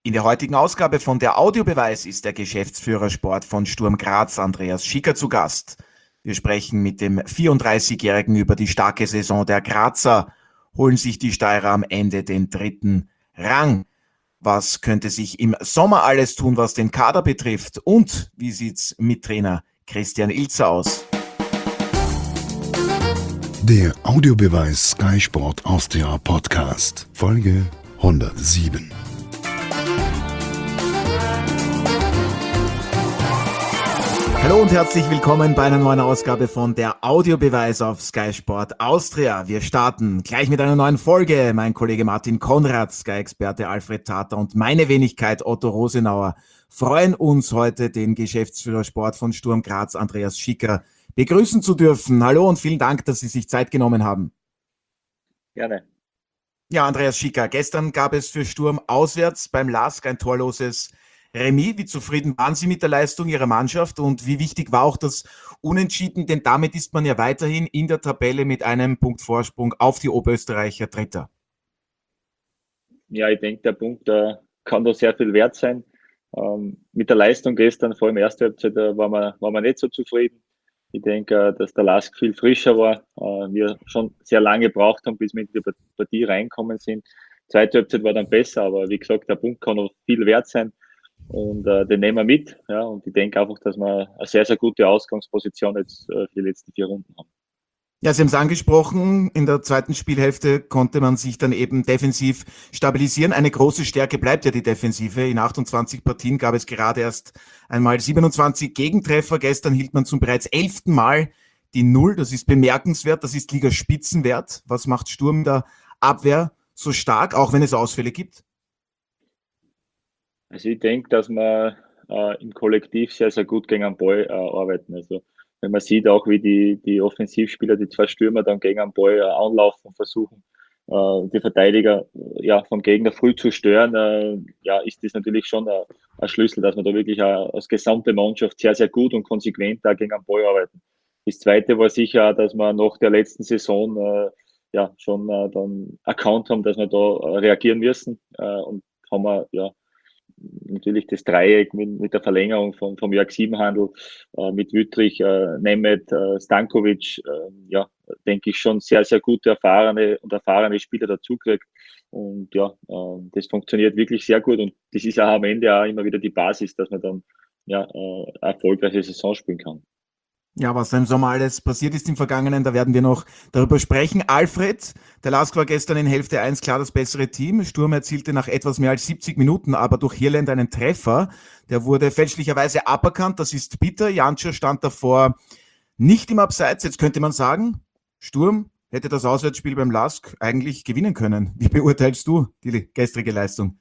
In der heutigen Ausgabe von der Audiobeweis ist der Geschäftsführer Sport von Sturm Graz, Andreas Schicker, zu Gast. Wir sprechen mit dem 34-Jährigen über die starke Saison der Grazer. Holen sich die Steirer am Ende den dritten Rang? Was könnte sich im Sommer alles tun, was den Kader betrifft? Und wie sieht's mit Trainer Christian Ilzer aus? Der Audiobeweis Sky Sport Austria Podcast, Folge 107. Hallo und herzlich willkommen bei einer neuen Ausgabe von der Audiobeweis auf Sky Sport Austria. Wir starten gleich mit einer neuen Folge. Mein Kollege Martin Konrad, Sky-Experte Alfred Tater und meine Wenigkeit Otto Rosenauer freuen uns heute, den Geschäftsführer Sport von Sturm Graz, Andreas Schicker, begrüßen zu dürfen. Hallo und vielen Dank, dass Sie sich Zeit genommen haben. Gerne. Ja, Andreas Schicker, gestern gab es für Sturm auswärts beim LASK ein torloses Remis. Wie zufrieden waren Sie mit der Leistung Ihrer Mannschaft und wie wichtig war auch das Unentschieden? Denn damit ist man ja weiterhin in der Tabelle mit einem Punkt Vorsprung auf die Oberösterreicher Dritter. Ja, ich denke, der Punkt kann da sehr viel wert sein. Mit der Leistung gestern, vor allem erste Halbzeit, waren wir nicht so zufrieden. Ich denke, dass der LASK viel frischer war. Wir schon sehr lange gebraucht haben, bis wir in die Partie reinkommen sind. Zweite Halbzeit war dann besser, aber wie gesagt, der Punkt kann noch viel wert sein. Und den nehmen wir mit. Ja, und ich denke einfach, dass wir eine sehr, sehr gute Ausgangsposition jetzt für die letzten 4 Runden haben. Ja, Sie haben es angesprochen, in der zweiten Spielhälfte konnte man sich dann eben defensiv stabilisieren. Eine große Stärke bleibt ja die Defensive. In 28 Partien gab es gerade erst einmal 27 Gegentreffer. Gestern hielt man zum bereits 11. Mal die Null. Das ist bemerkenswert, das ist Ligaspitzenwert. Was macht Sturm der Abwehr so stark, auch wenn es Ausfälle gibt? Also ich denke, dass wir im Kollektiv sehr, sehr gut gegen den Ball arbeiten. Also wenn man sieht auch, wie die Offensivspieler, die 2 Stürmer dann gegen den Ball anlaufen, versuchen, die Verteidiger vom Gegner früh zu stören, ist das natürlich schon ein Schlüssel, dass wir da wirklich als gesamte Mannschaft sehr, sehr gut und konsequent da gegen den Ball arbeiten. Das Zweite war sicher auch, dass wir nach der letzten Saison schon dann erkannt haben, dass wir da reagieren müssen und haben wir natürlich das Dreieck mit der Verlängerung vom Jörg Siebenhandel, mit Wüttrich, Nemeth, Stankovic, denke ich schon sehr, sehr gute, erfahrene Spieler dazukriegt. Und das funktioniert wirklich sehr gut. Und das ist auch am Ende auch immer wieder die Basis, dass man dann eine erfolgreiche Saison spielen kann. Ja, was da im Sommer alles passiert ist im Vergangenen, da werden wir noch darüber sprechen. Alfred, der LASK war gestern in Hälfte 1 klar das bessere Team. Sturm erzielte nach etwas mehr als 70 Minuten aber durch Hirland einen Treffer. Der wurde fälschlicherweise aberkannt, das ist bitter. Jančo stand davor nicht im Abseits. Jetzt könnte man sagen, Sturm hätte das Auswärtsspiel beim LASK eigentlich gewinnen können. Wie beurteilst du die gestrige Leistung?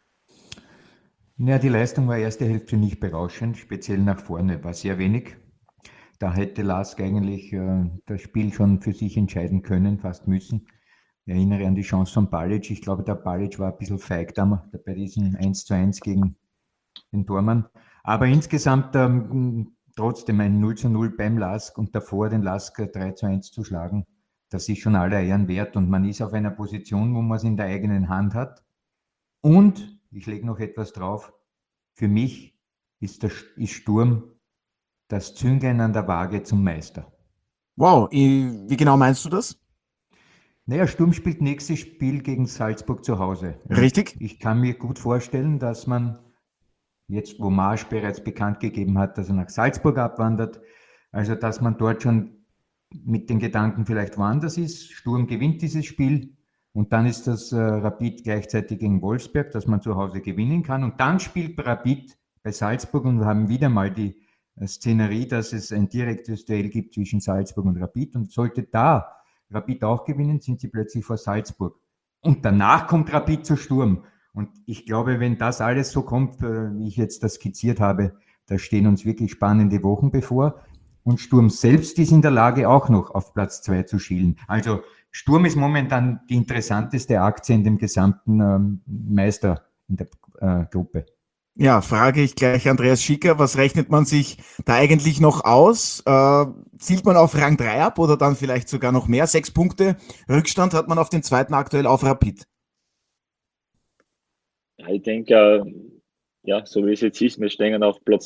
Ja, die Leistung war erste Hälfte nicht berauschend, speziell nach vorne war sehr wenig. Da hätte LASK eigentlich das Spiel schon für sich entscheiden können, fast müssen. Ich erinnere an die Chance von Balic. Ich glaube, der Balic war ein bisschen feig da bei diesem 1:1 gegen den Tormann. Aber insgesamt trotzdem ein 0:0 beim LASK und davor den LASK 3:1 zu schlagen, das ist schon aller Ehren wert. Und man ist auf einer Position, wo man es in der eigenen Hand hat. Und ich lege noch etwas drauf. Für mich ist Sturm das Zünglein an der Waage zum Meister. Wow, wie genau meinst du das? Naja, Sturm spielt nächstes Spiel gegen Salzburg zu Hause. Richtig. Ich kann mir gut vorstellen, dass man jetzt, wo Marsch bereits bekannt gegeben hat, dass er nach Salzburg abwandert, also dass man dort schon mit den Gedanken vielleicht woanders ist. Sturm gewinnt dieses Spiel und dann ist das Rapid gleichzeitig gegen Wolfsberg, dass man zu Hause gewinnen kann. Und dann spielt Rapid bei Salzburg und wir haben wieder mal die Szenerie, dass es ein direktes Duell gibt zwischen Salzburg und Rapid. Und sollte da Rapid auch gewinnen, sind sie plötzlich vor Salzburg. Und danach kommt Rapid zu Sturm. Und ich glaube, wenn das alles so kommt, wie ich jetzt das skizziert habe, da stehen uns wirklich spannende Wochen bevor. Und Sturm selbst ist in der Lage, auch noch auf Platz 2 zu schielen. Also Sturm ist momentan die interessanteste Aktie in dem gesamten Meister in der Gruppe. Ja, frage ich gleich Andreas Schicker, was rechnet man sich da eigentlich noch aus? Zielt man auf Rang 3 ab oder dann vielleicht sogar noch mehr? 6 Punkte Rückstand hat man auf den zweiten aktuell auf Rapid. Ja, ich denke, ja, so wie es jetzt ist, wir stehen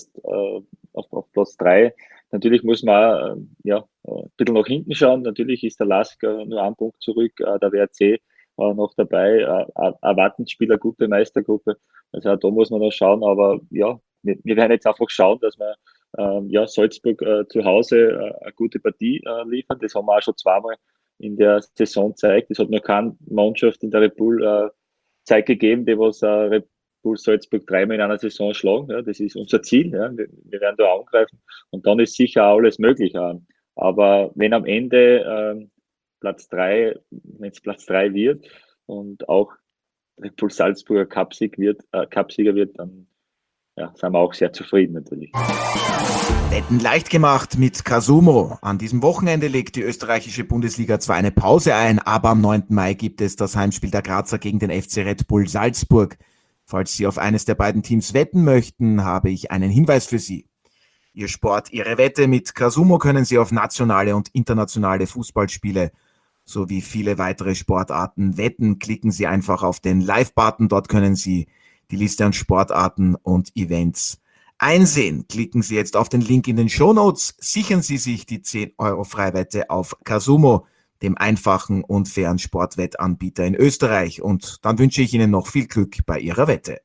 auf Platz 3. Natürlich muss man auch, ein bisschen nach hinten schauen. Natürlich ist der LASK nur einen Punkt zurück, der WRC noch dabei, erwarten Spieler gute Meistergruppe. Also auch da muss man noch schauen, aber ja, wir werden jetzt einfach schauen, dass wir Salzburg zu Hause eine gute Partie liefern. Das haben wir auch schon zweimal in der Saison gezeigt. Es hat noch keine Mannschaft in der Red Bull Zeit gegeben, die was Red Bull Salzburg dreimal in einer Saison schlagen. Ja, das ist unser Ziel. Ja. Wir werden da angreifen und dann ist sicher auch alles möglich. Aber wenn am Ende Platz 3, wenn es Platz 3 wird und auch Red Bull Salzburger Cupsieger wird, dann ja, sind wir auch sehr zufrieden natürlich. Wetten leicht gemacht mit Casumo. An diesem Wochenende legt die österreichische Bundesliga zwar eine Pause ein, aber am 9. Mai gibt es das Heimspiel der Grazer gegen den FC Red Bull Salzburg. Falls Sie auf eines der beiden Teams wetten möchten, habe ich einen Hinweis für Sie. Ihr Sport, Ihre Wette mit Casumo können Sie auf nationale und internationale Fußballspiele sowie viele weitere Sportarten wetten. Klicken Sie einfach auf den Live-Button, dort können Sie die Liste an Sportarten und Events einsehen. Klicken Sie jetzt auf den Link in den Shownotes, sichern Sie sich die 10 Euro Freiwette auf Casumo, dem einfachen und fairen Sportwettanbieter in Österreich. Und dann wünsche ich Ihnen noch viel Glück bei Ihrer Wette.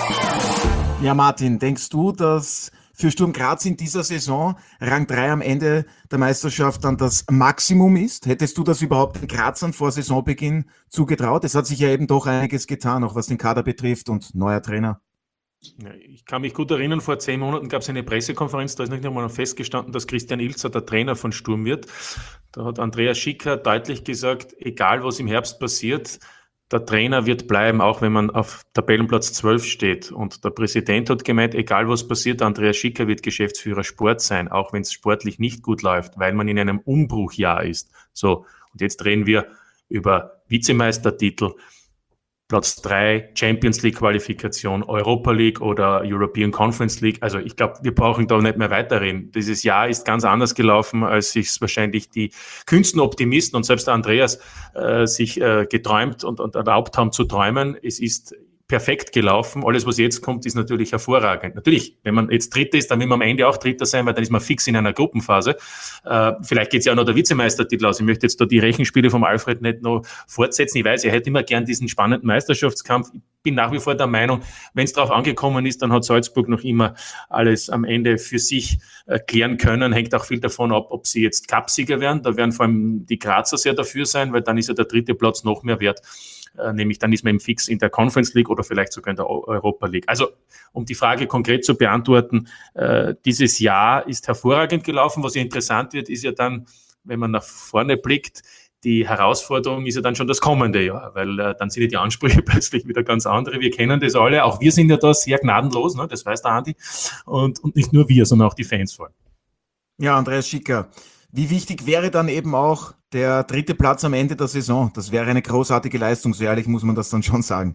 Ja, Martin, denkst du, dass für Sturm Graz in dieser Saison Rang 3 am Ende der Meisterschaft dann das Maximum ist? Hättest du das überhaupt den Grazern vor Saisonbeginn zugetraut? Es hat sich ja eben doch einiges getan, auch was den Kader betrifft und neuer Trainer. Ja, ich kann mich gut erinnern, vor 10 Monaten gab es eine Pressekonferenz, da ist nicht einmal festgestanden, dass Christian Ilzer der Trainer von Sturm wird. Da hat Andreas Schicker deutlich gesagt, egal was im Herbst passiert, der Trainer wird bleiben, auch wenn man auf Tabellenplatz 12 steht. Und der Präsident hat gemeint, egal was passiert, Andreas Schicker wird Geschäftsführer Sport sein, auch wenn es sportlich nicht gut läuft, weil man in einem Umbruchjahr ist. So, und jetzt reden wir über Vizemeistertitel, Platz 3, Champions League Qualifikation, Europa League oder European Conference League. Also ich glaube, wir brauchen da nicht mehr weiterreden. Dieses Jahr ist ganz anders gelaufen, als sich wahrscheinlich die kühnsten Optimisten und selbst der Andreas sich geträumt und erlaubt haben zu träumen. Es ist perfekt gelaufen. Alles, was jetzt kommt, ist natürlich hervorragend. Natürlich, wenn man jetzt Dritter ist, dann will man am Ende auch Dritter sein, weil dann ist man fix in einer Gruppenphase. Vielleicht geht es ja auch noch der Vizemeistertitel aus. Ich möchte jetzt da die Rechenspiele vom Alfred nicht noch fortsetzen. Ich weiß, er hätte immer gern diesen spannenden Meisterschaftskampf. Ich bin nach wie vor der Meinung, wenn es darauf angekommen ist, dann hat Salzburg noch immer alles am Ende für sich klären können. Hängt auch viel davon ab, ob sie jetzt Cupsieger werden. Da werden vor allem die Grazer sehr dafür sein, weil dann ist ja der 3. Platz noch mehr wert. Nämlich dann ist man eben fix in der Conference League oder vielleicht sogar in der Europa League. Also, um die Frage konkret zu beantworten, dieses Jahr ist hervorragend gelaufen. Was ja interessant wird, ist ja dann, wenn man nach vorne blickt, die Herausforderung ist ja dann schon das kommende Jahr, weil dann sind ja die Ansprüche plötzlich wieder ganz andere. Wir kennen das alle. Auch wir sind ja da sehr gnadenlos, ne? Das weiß der Andi. Und nicht nur wir, sondern auch die Fans vor allem. Ja, Andreas Schicker. Wie wichtig wäre dann eben auch der 3. Platz am Ende der Saison? Das wäre eine großartige Leistung, so ehrlich muss man das dann schon sagen.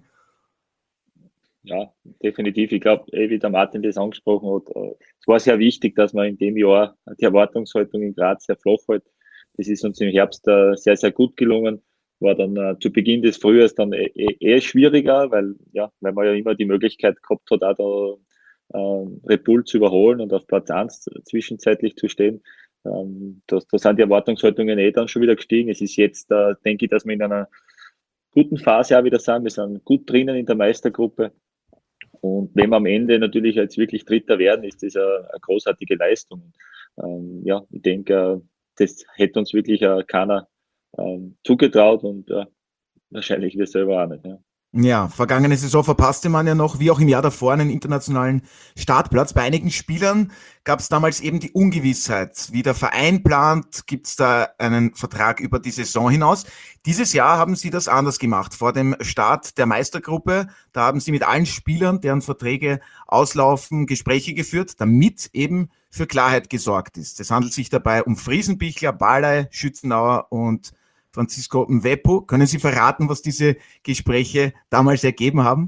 Ja, definitiv. Ich glaube, wie der Martin das angesprochen hat, es war sehr wichtig, dass man in dem Jahr die Erwartungshaltung in Graz sehr flach hält. Das ist uns im Herbst sehr, sehr gut gelungen. War dann zu Beginn des Frühjahrs dann eher schwieriger, weil man ja immer die Möglichkeit gehabt hat, auch da Red Bull zu überholen und auf Platz 1 zwischenzeitlich zu stehen. Da sind die Erwartungshaltungen dann schon wieder gestiegen. Es ist jetzt, denke ich, dass wir in einer guten Phase auch wieder sind. Wir sind gut drinnen in der Meistergruppe. Und wenn wir am Ende natürlich jetzt wirklich Dritter werden, ist das eine großartige Leistung. Ich denke, das hätte uns wirklich keiner zugetraut und wahrscheinlich wir selber auch nicht. Ja. Ja, vergangene Saison verpasste man ja noch, wie auch im Jahr davor, einen internationalen Startplatz. Bei einigen Spielern gab es damals eben die Ungewissheit. Wie der Verein plant, gibt es da einen Vertrag über die Saison hinaus. Dieses Jahr haben Sie das anders gemacht. Vor dem Start der Meistergruppe, da haben Sie mit allen Spielern, deren Verträge auslaufen, Gespräche geführt, damit eben für Klarheit gesorgt ist. Es handelt sich dabei um Friesenbichler, Barley, Schützenauer und Francisco Mwepu. Können Sie verraten, was diese Gespräche damals ergeben haben?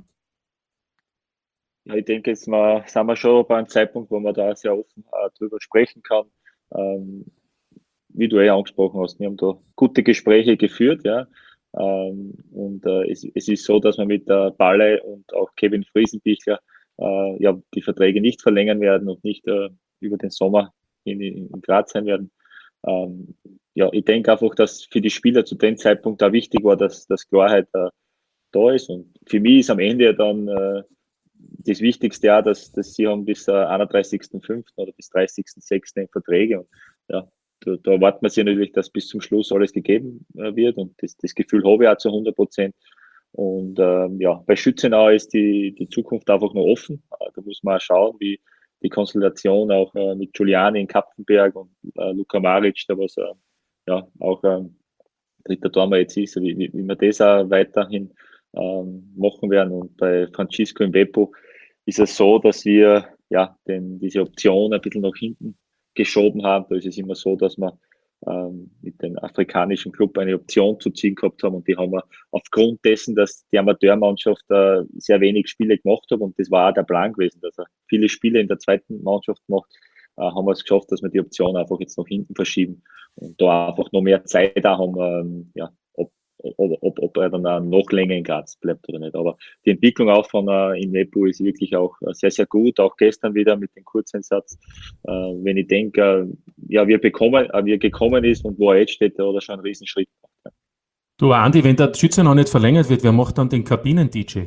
Ja, ich denke, jetzt sind wir schon bei einem Zeitpunkt, wo man da sehr offen drüber sprechen kann. Wie du angesprochen hast, wir haben da gute Gespräche geführt. Ja. Es ist so, dass wir mit der Balle und auch Kevin Friesenbichler ja die Verträge nicht verlängern werden und nicht über den Sommer in Graz sein werden. Ja, ich denke einfach, dass für die Spieler zu dem Zeitpunkt da wichtig war, dass Klarheit da ist. Und für mich ist am Ende dann das Wichtigste ja, dass sie haben bis 31.05. oder bis 30.06. Verträge. Und ja, da erwartet man sich natürlich, dass bis zum Schluss alles gegeben wird. Und das Gefühl habe ich auch zu 100%. Und ja, bei Schützenau ist die Zukunft einfach noch offen. Da muss man auch schauen, wie die Konstellation auch mit Giuliani in Kapfenberg und Luka Maric, da was ja auch dritter Tormann jetzt ist, wie wir das auch weiterhin machen werden. Und bei Francisco Mbeppo ist es so, dass wir ja diese Option ein bisschen nach hinten geschoben haben. Da ist es immer so, dass wir mit dem afrikanischen Club eine Option zu ziehen gehabt haben, und die haben wir aufgrund dessen, dass die Amateurmannschaft sehr wenig Spiele gemacht hat, und das war auch der Plan gewesen, dass er viele Spiele in der zweiten Mannschaft macht, haben wir es geschafft, dass wir die Option einfach jetzt nach hinten verschieben und da einfach noch mehr Zeit da haben, ja, ob er dann auch noch länger in Graz bleibt oder nicht. Aber die Entwicklung auch von Mbeppo ist wirklich auch sehr, sehr gut. Auch gestern wieder mit dem Kurzeinsatz. Wenn ich denke, ja, wie er gekommen ist und wo er jetzt steht, da hat er schon einen Riesenschritt gemacht. Du, Andi, wenn der Schützenau nicht verlängert wird, wer macht dann den Kabinen-DJ?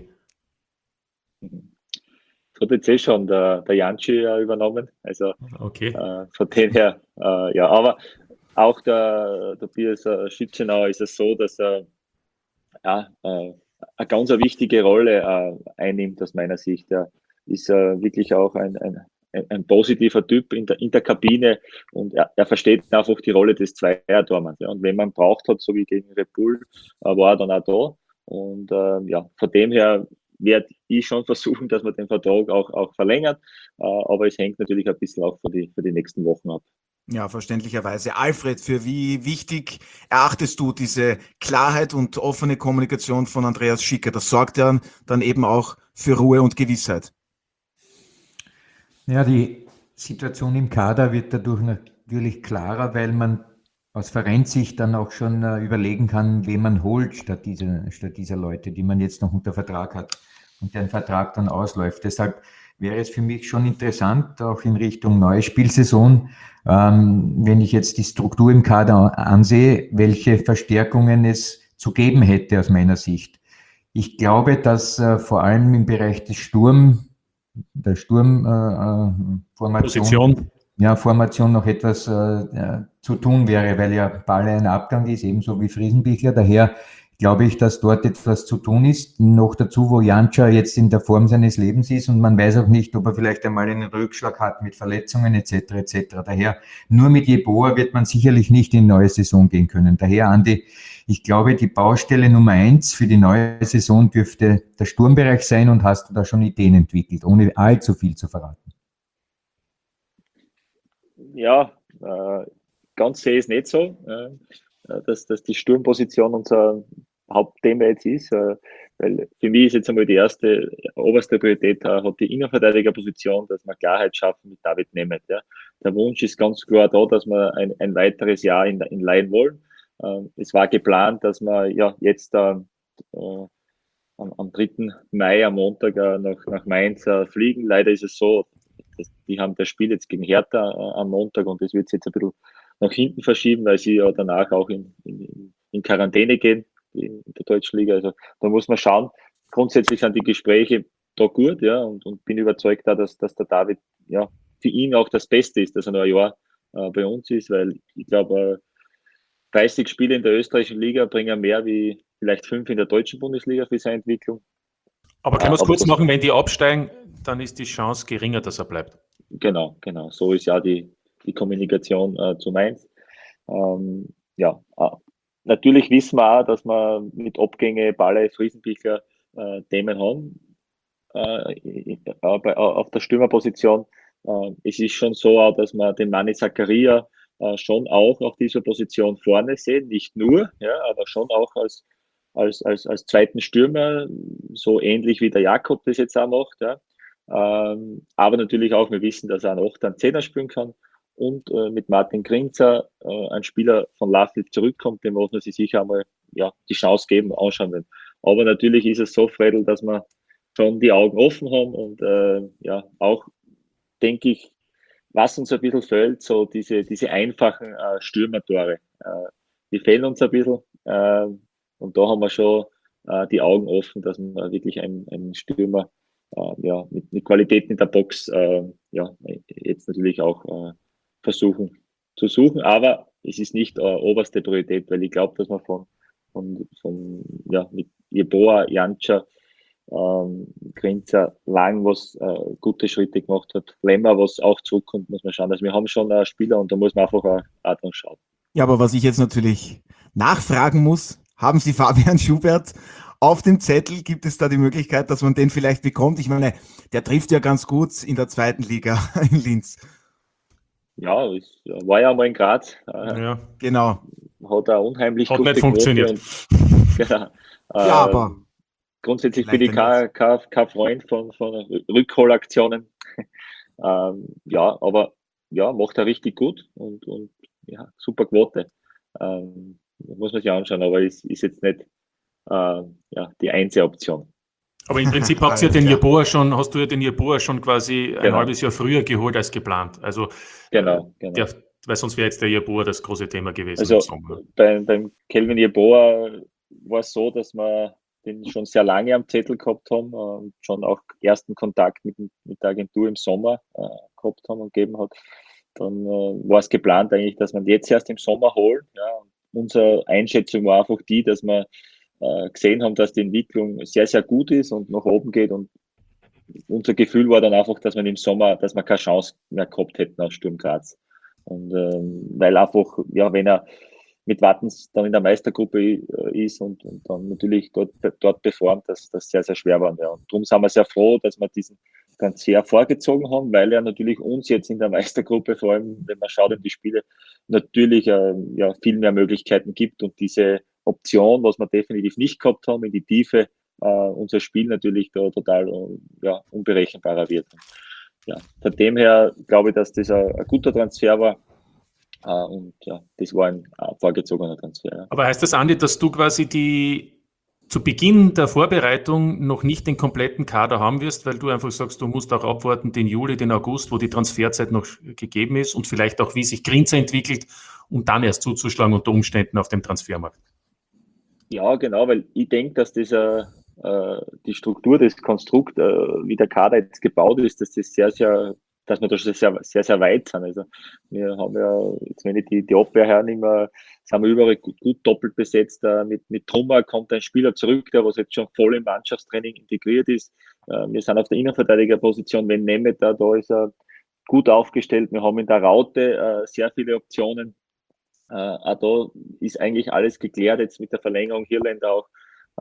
Das hat jetzt schon der Janci übernommen. Also okay. Von dem her, ja, aber auch der Tobias Schützenau ist es so, dass er eine ganz wichtige Rolle einnimmt aus meiner Sicht. Er ist wirklich auch ein positiver Typ in der Kabine, und er versteht einfach die Rolle des Zweiertormanns. Ja. Und wenn man braucht hat, so wie gegen Red Bull, war er dann auch da. Und ja, von dem her werde ich schon versuchen, dass man den Vertrag auch verlängert. Aber es hängt natürlich ein bisschen auch für die nächsten Wochen ab. Ja, verständlicherweise. Alfred, für wie wichtig erachtest du diese Klarheit und offene Kommunikation von Andreas Schicker? Das sorgt ja dann eben auch für Ruhe und Gewissheit. Ja, die Situation im Kader wird dadurch natürlich klarer, weil man aus Vereinssicht dann auch schon überlegen kann, wen man holt statt dieser Leute, die man jetzt noch unter Vertrag hat und deren Vertrag dann ausläuft. Deshalb wäre es für mich schon interessant, auch in Richtung neue Spielsaison, wenn ich jetzt die Struktur im Kader ansehe, welche Verstärkungen es zu geben hätte aus meiner Sicht. Ich glaube, dass vor allem im Bereich der Formation noch etwas zu tun wäre, weil ja Balle ein Abgang ist, ebenso wie Friesenbichler. Daher glaube ich, dass dort etwas zu tun ist. Noch dazu, wo Janča jetzt in der Form seines Lebens ist, und man weiß auch nicht, ob er vielleicht einmal einen Rückschlag hat mit Verletzungen etc. etc. Daher nur mit Jeboa wird man sicherlich nicht in die neue Saison gehen können. Daher, Andi, ich glaube, die Baustelle Nummer 1 für die neue Saison dürfte der Sturmbereich sein, und hast du da schon Ideen entwickelt, ohne allzu viel zu verraten? Ja, ganz sehe ich es nicht so, dass die Sturmposition unser Hauptthema jetzt ist, weil für mich ist jetzt einmal die oberste Priorität, hat die Innenverteidigerposition, dass wir Klarheit schaffen mit David Nemeth. Ja. Der Wunsch ist ganz klar da, dass wir ein weiteres Jahr in Leihen wollen. Es war geplant, dass wir ja jetzt am 3. Mai am Montag nach Mainz fliegen. Leider ist es so, die haben das Spiel jetzt gegen Hertha am Montag, und das wird sich jetzt ein bisschen nach hinten verschieben, weil sie ja danach auch in Quarantäne gehen in der deutschen Liga. Also da muss man schauen. Grundsätzlich sind die Gespräche da gut, ja, und bin überzeugt da, dass der David ja für ihn auch das Beste ist, dass er noch ein Jahr bei uns ist, weil ich glaube, 30 Spiele in der österreichischen Liga bringen mehr wie vielleicht 5 in der deutschen Bundesliga für seine Entwicklung. Aber können wir es kurz machen, wenn die absteigen, dann ist die Chance geringer, dass er bleibt. Genau. So ist ja die Kommunikation zu Mainz. Ja, natürlich wissen wir auch, dass wir mit Abgänge, Balle, Friesenbichler Themen haben auf der Stürmerposition. Es ist schon so auch, dass wir den Manni Zakaria schon auch auf dieser Position vorne sehen, nicht nur, ja, aber schon auch als zweiten Stürmer, so ähnlich wie der Jakob das jetzt auch macht. Ja. Aber natürlich auch, wir wissen, dass er einen 8er, einen 10er spielen kann, und mit Martin Grinzer ein Spieler von Lafit zurückkommt, den muss man sich sicher einmal die Chance geben, anschauen werden. Aber natürlich ist es so, Fredel, dass wir schon die Augen offen haben und auch, denke ich, was uns ein bisschen fehlt, so diese einfachen Stürmertore. Die fehlen uns ein bisschen und da haben wir schon die Augen offen, dass wir wirklich einen Stürmer mit Qualität in der Box jetzt natürlich auch versuchen zu suchen, aber es ist nicht oberste Priorität, weil ich glaube, dass man mit Jeboa, Janča, Grinzer lang was gute Schritte gemacht hat. Lemmer, was auch zurückkommt, muss man schauen. Also wir haben schon Spieler und da muss man einfach auch dran schauen. Ja, aber was ich jetzt natürlich nachfragen muss, haben Sie Fabian Schubert auf dem Zettel? Gibt es da die Möglichkeit, dass man den vielleicht bekommt? Ich meine, der trifft ja ganz gut in der zweiten Liga in Linz. Ja, es war ja mal in Graz. Ja. Genau. Hat er unheimlich Hat gute nicht funktioniert. Genau. Ja, aber Grundsätzlich bin ich vielleicht kein Freund von Rückholaktionen. Aber macht er richtig gut und super Quote. Muss man sich anschauen, aber ist jetzt nicht die einzige Option. Aber im Prinzip hast du ja den Jeboa schon quasi ein halbes Jahr früher geholt als geplant. Also Genau. weil sonst wäre jetzt der Jeboa das große Thema gewesen Also im Sommer. beim Kelvin Jeboa war es so, dass wir den schon sehr lange am Zettel gehabt haben und schon auch ersten Kontakt mit der Agentur im Sommer gehabt haben und gegeben hat. Dann war es geplant eigentlich, dass man jetzt erst im Sommer holt. Ja. Unsere Einschätzung war einfach die, dass wir gesehen haben, dass die Entwicklung sehr, sehr gut ist und nach oben geht und unser Gefühl war dann einfach, dass wir im Sommer, dass wir keine Chance mehr gehabt hätten aus Sturm Graz. Und weil einfach, wenn er mit Wattens dann in der Meistergruppe ist und dann natürlich dort performt, dass das sehr, sehr schwer war. Ja. Und darum sind wir sehr froh, dass wir diesen Transfer vorgezogen haben, weil er natürlich uns jetzt in der Meistergruppe, vor allem wenn man schaut in die Spiele, natürlich viel mehr Möglichkeiten gibt und diese Option, was wir definitiv nicht gehabt haben, in die Tiefe, unser Spiel natürlich da total unberechenbarer wird. Ja, von dem her glaube ich, dass das ein guter Transfer war. Das war ein vorgezogener Transfer. Ja. Aber heißt das, Andi, dass du quasi zu Beginn der Vorbereitung noch nicht den kompletten Kader haben wirst, weil du einfach sagst, du musst auch abwarten den Juli, den August, wo die Transferzeit noch gegeben ist und vielleicht auch, wie sich Grinzer entwickelt, um dann erst zuzuschlagen unter Umständen auf dem Transfermarkt? Ja, genau, weil ich denke, dass die Struktur, das Konstrukt, wie der Kader jetzt gebaut ist, dass das dass wir da schon sehr, sehr, sehr weit sind. Also wir haben ja, jetzt wenn ich die Abwehr hernehme, sind wir überall gut doppelt besetzt. Mit Trummer kommt ein Spieler zurück, der was jetzt schon voll im Mannschaftstraining integriert ist. Wir sind auf der Innenverteidigerposition, wenn Nemeth da ist er gut aufgestellt. Wir haben in der Raute sehr viele Optionen. Auch da ist eigentlich alles geklärt, jetzt mit der Verlängerung Hirländer auch.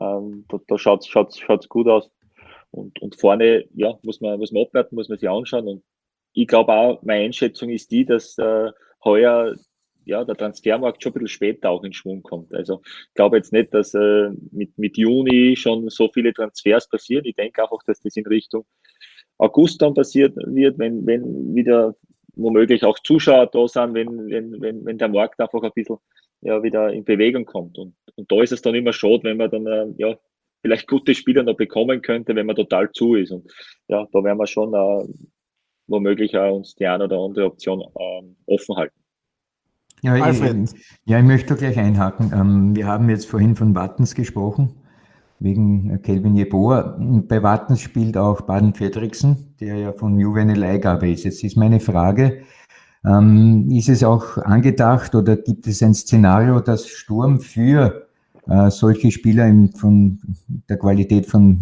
Da schaut's gut aus. Und vorne, muss man abwarten, muss man sich anschauen. Und ich glaube auch, meine Einschätzung ist die, dass heuer der Transfermarkt schon ein bisschen später auch in Schwung kommt. Also ich glaube jetzt nicht, dass mit Juni schon so viele Transfers passieren. Ich denke einfach, dass das in Richtung August dann passiert wird, wenn wieder womöglich auch Zuschauer da sind, wenn der Markt einfach ein bisschen wieder in Bewegung kommt. Und da ist es dann immer schade, wenn man dann vielleicht gute Spieler noch bekommen könnte, wenn man total zu ist. Und da werden wir schon womöglich auch uns die eine oder andere Option offen halten. Ja, ich möchte gleich einhaken. Wir haben jetzt vorhin von Wattens gesprochen, wegen Kelvin Jeboa. Bei Wattens spielt auch Baden-Fredriksen, der ja von Juve eine Leihgabe ist. Jetzt ist meine Frage, ist es auch angedacht oder gibt es ein Szenario, dass Sturm für solche Spieler von der Qualität von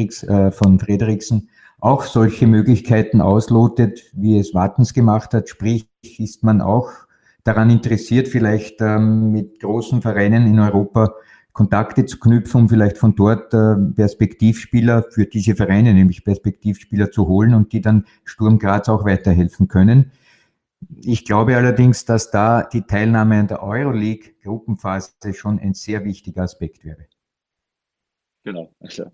Fredriksen auch solche Möglichkeiten auslotet, wie es Wattens gemacht hat? Sprich, ist man auch daran interessiert, vielleicht mit großen Vereinen in Europa Kontakte zu knüpfen, um vielleicht von dort Perspektivspieler für diese Vereine, nämlich Perspektivspieler zu holen und die dann Sturm Graz auch weiterhelfen können. Ich glaube allerdings, dass da die Teilnahme an der Euroleague-Gruppenphase schon ein sehr wichtiger Aspekt wäre. Genau, also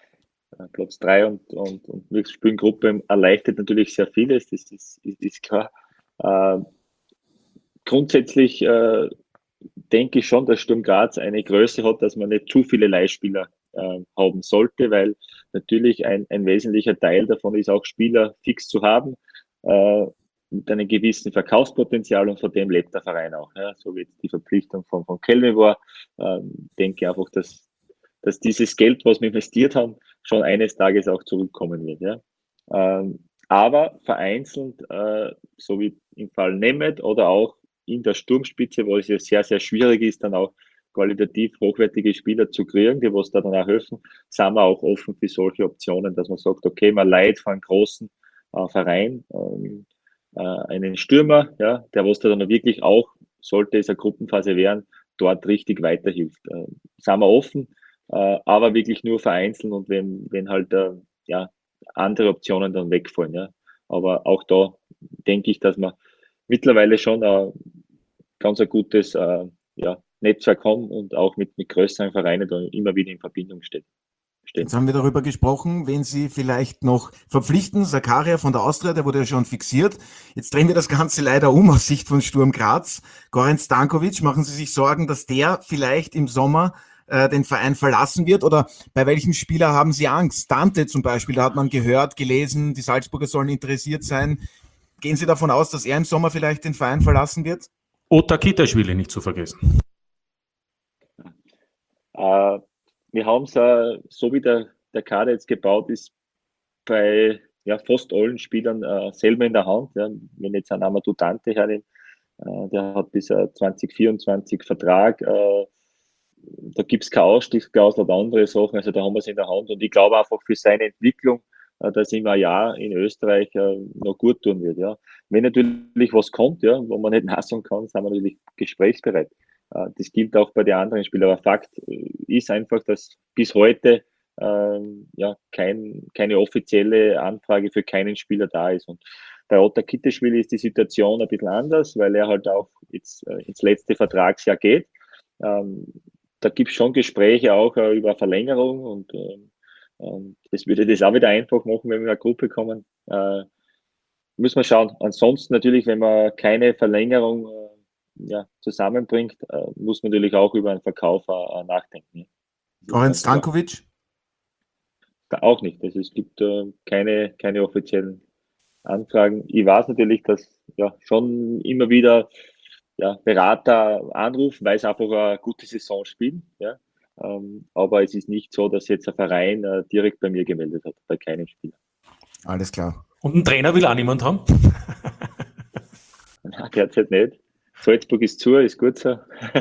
Platz 3 und wir spielen Gruppe erleichtert natürlich sehr vieles, das ist klar. Grundsätzlich denke ich schon, dass Sturm Graz eine Größe hat, dass man nicht zu viele Leihspieler haben sollte, weil natürlich ein wesentlicher Teil davon ist auch Spieler fix zu haben, mit einem gewissen Verkaufspotenzial, und von dem lebt der Verein auch. Ja. So wie jetzt die Verpflichtung von Kelvin war, denke einfach, dass dieses Geld, was wir investiert haben, schon eines Tages auch zurückkommen wird. Ja. Aber vereinzelt, so wie im Fall Nemeth oder auch in der Sturmspitze, wo es ja sehr, sehr schwierig ist, dann auch qualitativ hochwertige Spieler zu kriegen, die was da dann auch helfen, sind wir auch offen für solche Optionen, dass man sagt, okay, man leiht von einem großen Verein einen Stürmer, ja, der was da dann wirklich auch, sollte es eine Gruppenphase werden, dort richtig weiterhilft. Sind wir offen, aber wirklich nur vereinzelt, und wenn halt ja, andere Optionen dann wegfallen. Ja. Aber auch da denke ich, dass wir mittlerweile schon ganz ein gutes ja, Netzwerk haben und auch mit größeren Vereinen da immer wieder in Verbindung stehen. Jetzt haben wir darüber gesprochen, wen Sie vielleicht noch verpflichten. Zakaria von der Austria, der wurde ja schon fixiert. Jetzt drehen wir das Ganze leider um aus Sicht von Sturm Graz. Goran Stankovic, machen Sie sich Sorgen, dass der vielleicht im Sommer den Verein verlassen wird? Oder bei welchem Spieler haben Sie Angst? Dante zum Beispiel, da hat man gehört, gelesen, die Salzburger sollen interessiert sein. Gehen Sie davon aus, dass er im Sommer vielleicht den Verein verlassen wird? Ota Kitaschwili nicht zu vergessen. Wir haben es, so wie der Kader jetzt gebaut ist, bei fast allen Spielern selber in der Hand. Ja. Wenn jetzt ein Amadou Dante hernimmt, der hat bis 2024 Vertrag. Da gibt es kein Ausstiegsklausel oder andere Sachen, also da haben wir es in der Hand. Und ich glaube einfach für seine Entwicklung, dass ihm ein Jahr in Österreich noch gut tun wird. Ja. Wenn natürlich was kommt, ja, wo man nicht nachsagen kann, sind wir natürlich gesprächsbereit. Das gilt auch bei den anderen Spielern. Aber Fakt ist einfach, dass bis heute keine offizielle Anfrage für keinen Spieler da ist. Und bei Ota Kitaschwili ist die Situation ein bisschen anders, weil er halt auch jetzt ins letzte Vertragsjahr geht. Da gibt es schon Gespräche auch über Verlängerung, und das würde das auch wieder einfach machen, wenn wir in eine Gruppe kommen. Müssen wir schauen. Ansonsten natürlich, wenn man keine Verlängerung zusammenbringt, muss man natürlich auch über einen Verkauf nachdenken. Goran Stankovic? Auch nicht. Also es gibt keine offiziellen Anfragen. Ich weiß natürlich, dass schon immer wieder Berater anrufen, weil sie einfach eine gute Saison spielen. Ja. Aber es ist nicht so, dass jetzt ein Verein direkt bei mir gemeldet hat, bei keinem Spieler. Alles klar. Und einen Trainer will auch niemand haben? Nein, derzeit nicht. Salzburg ist zu, ist gut so.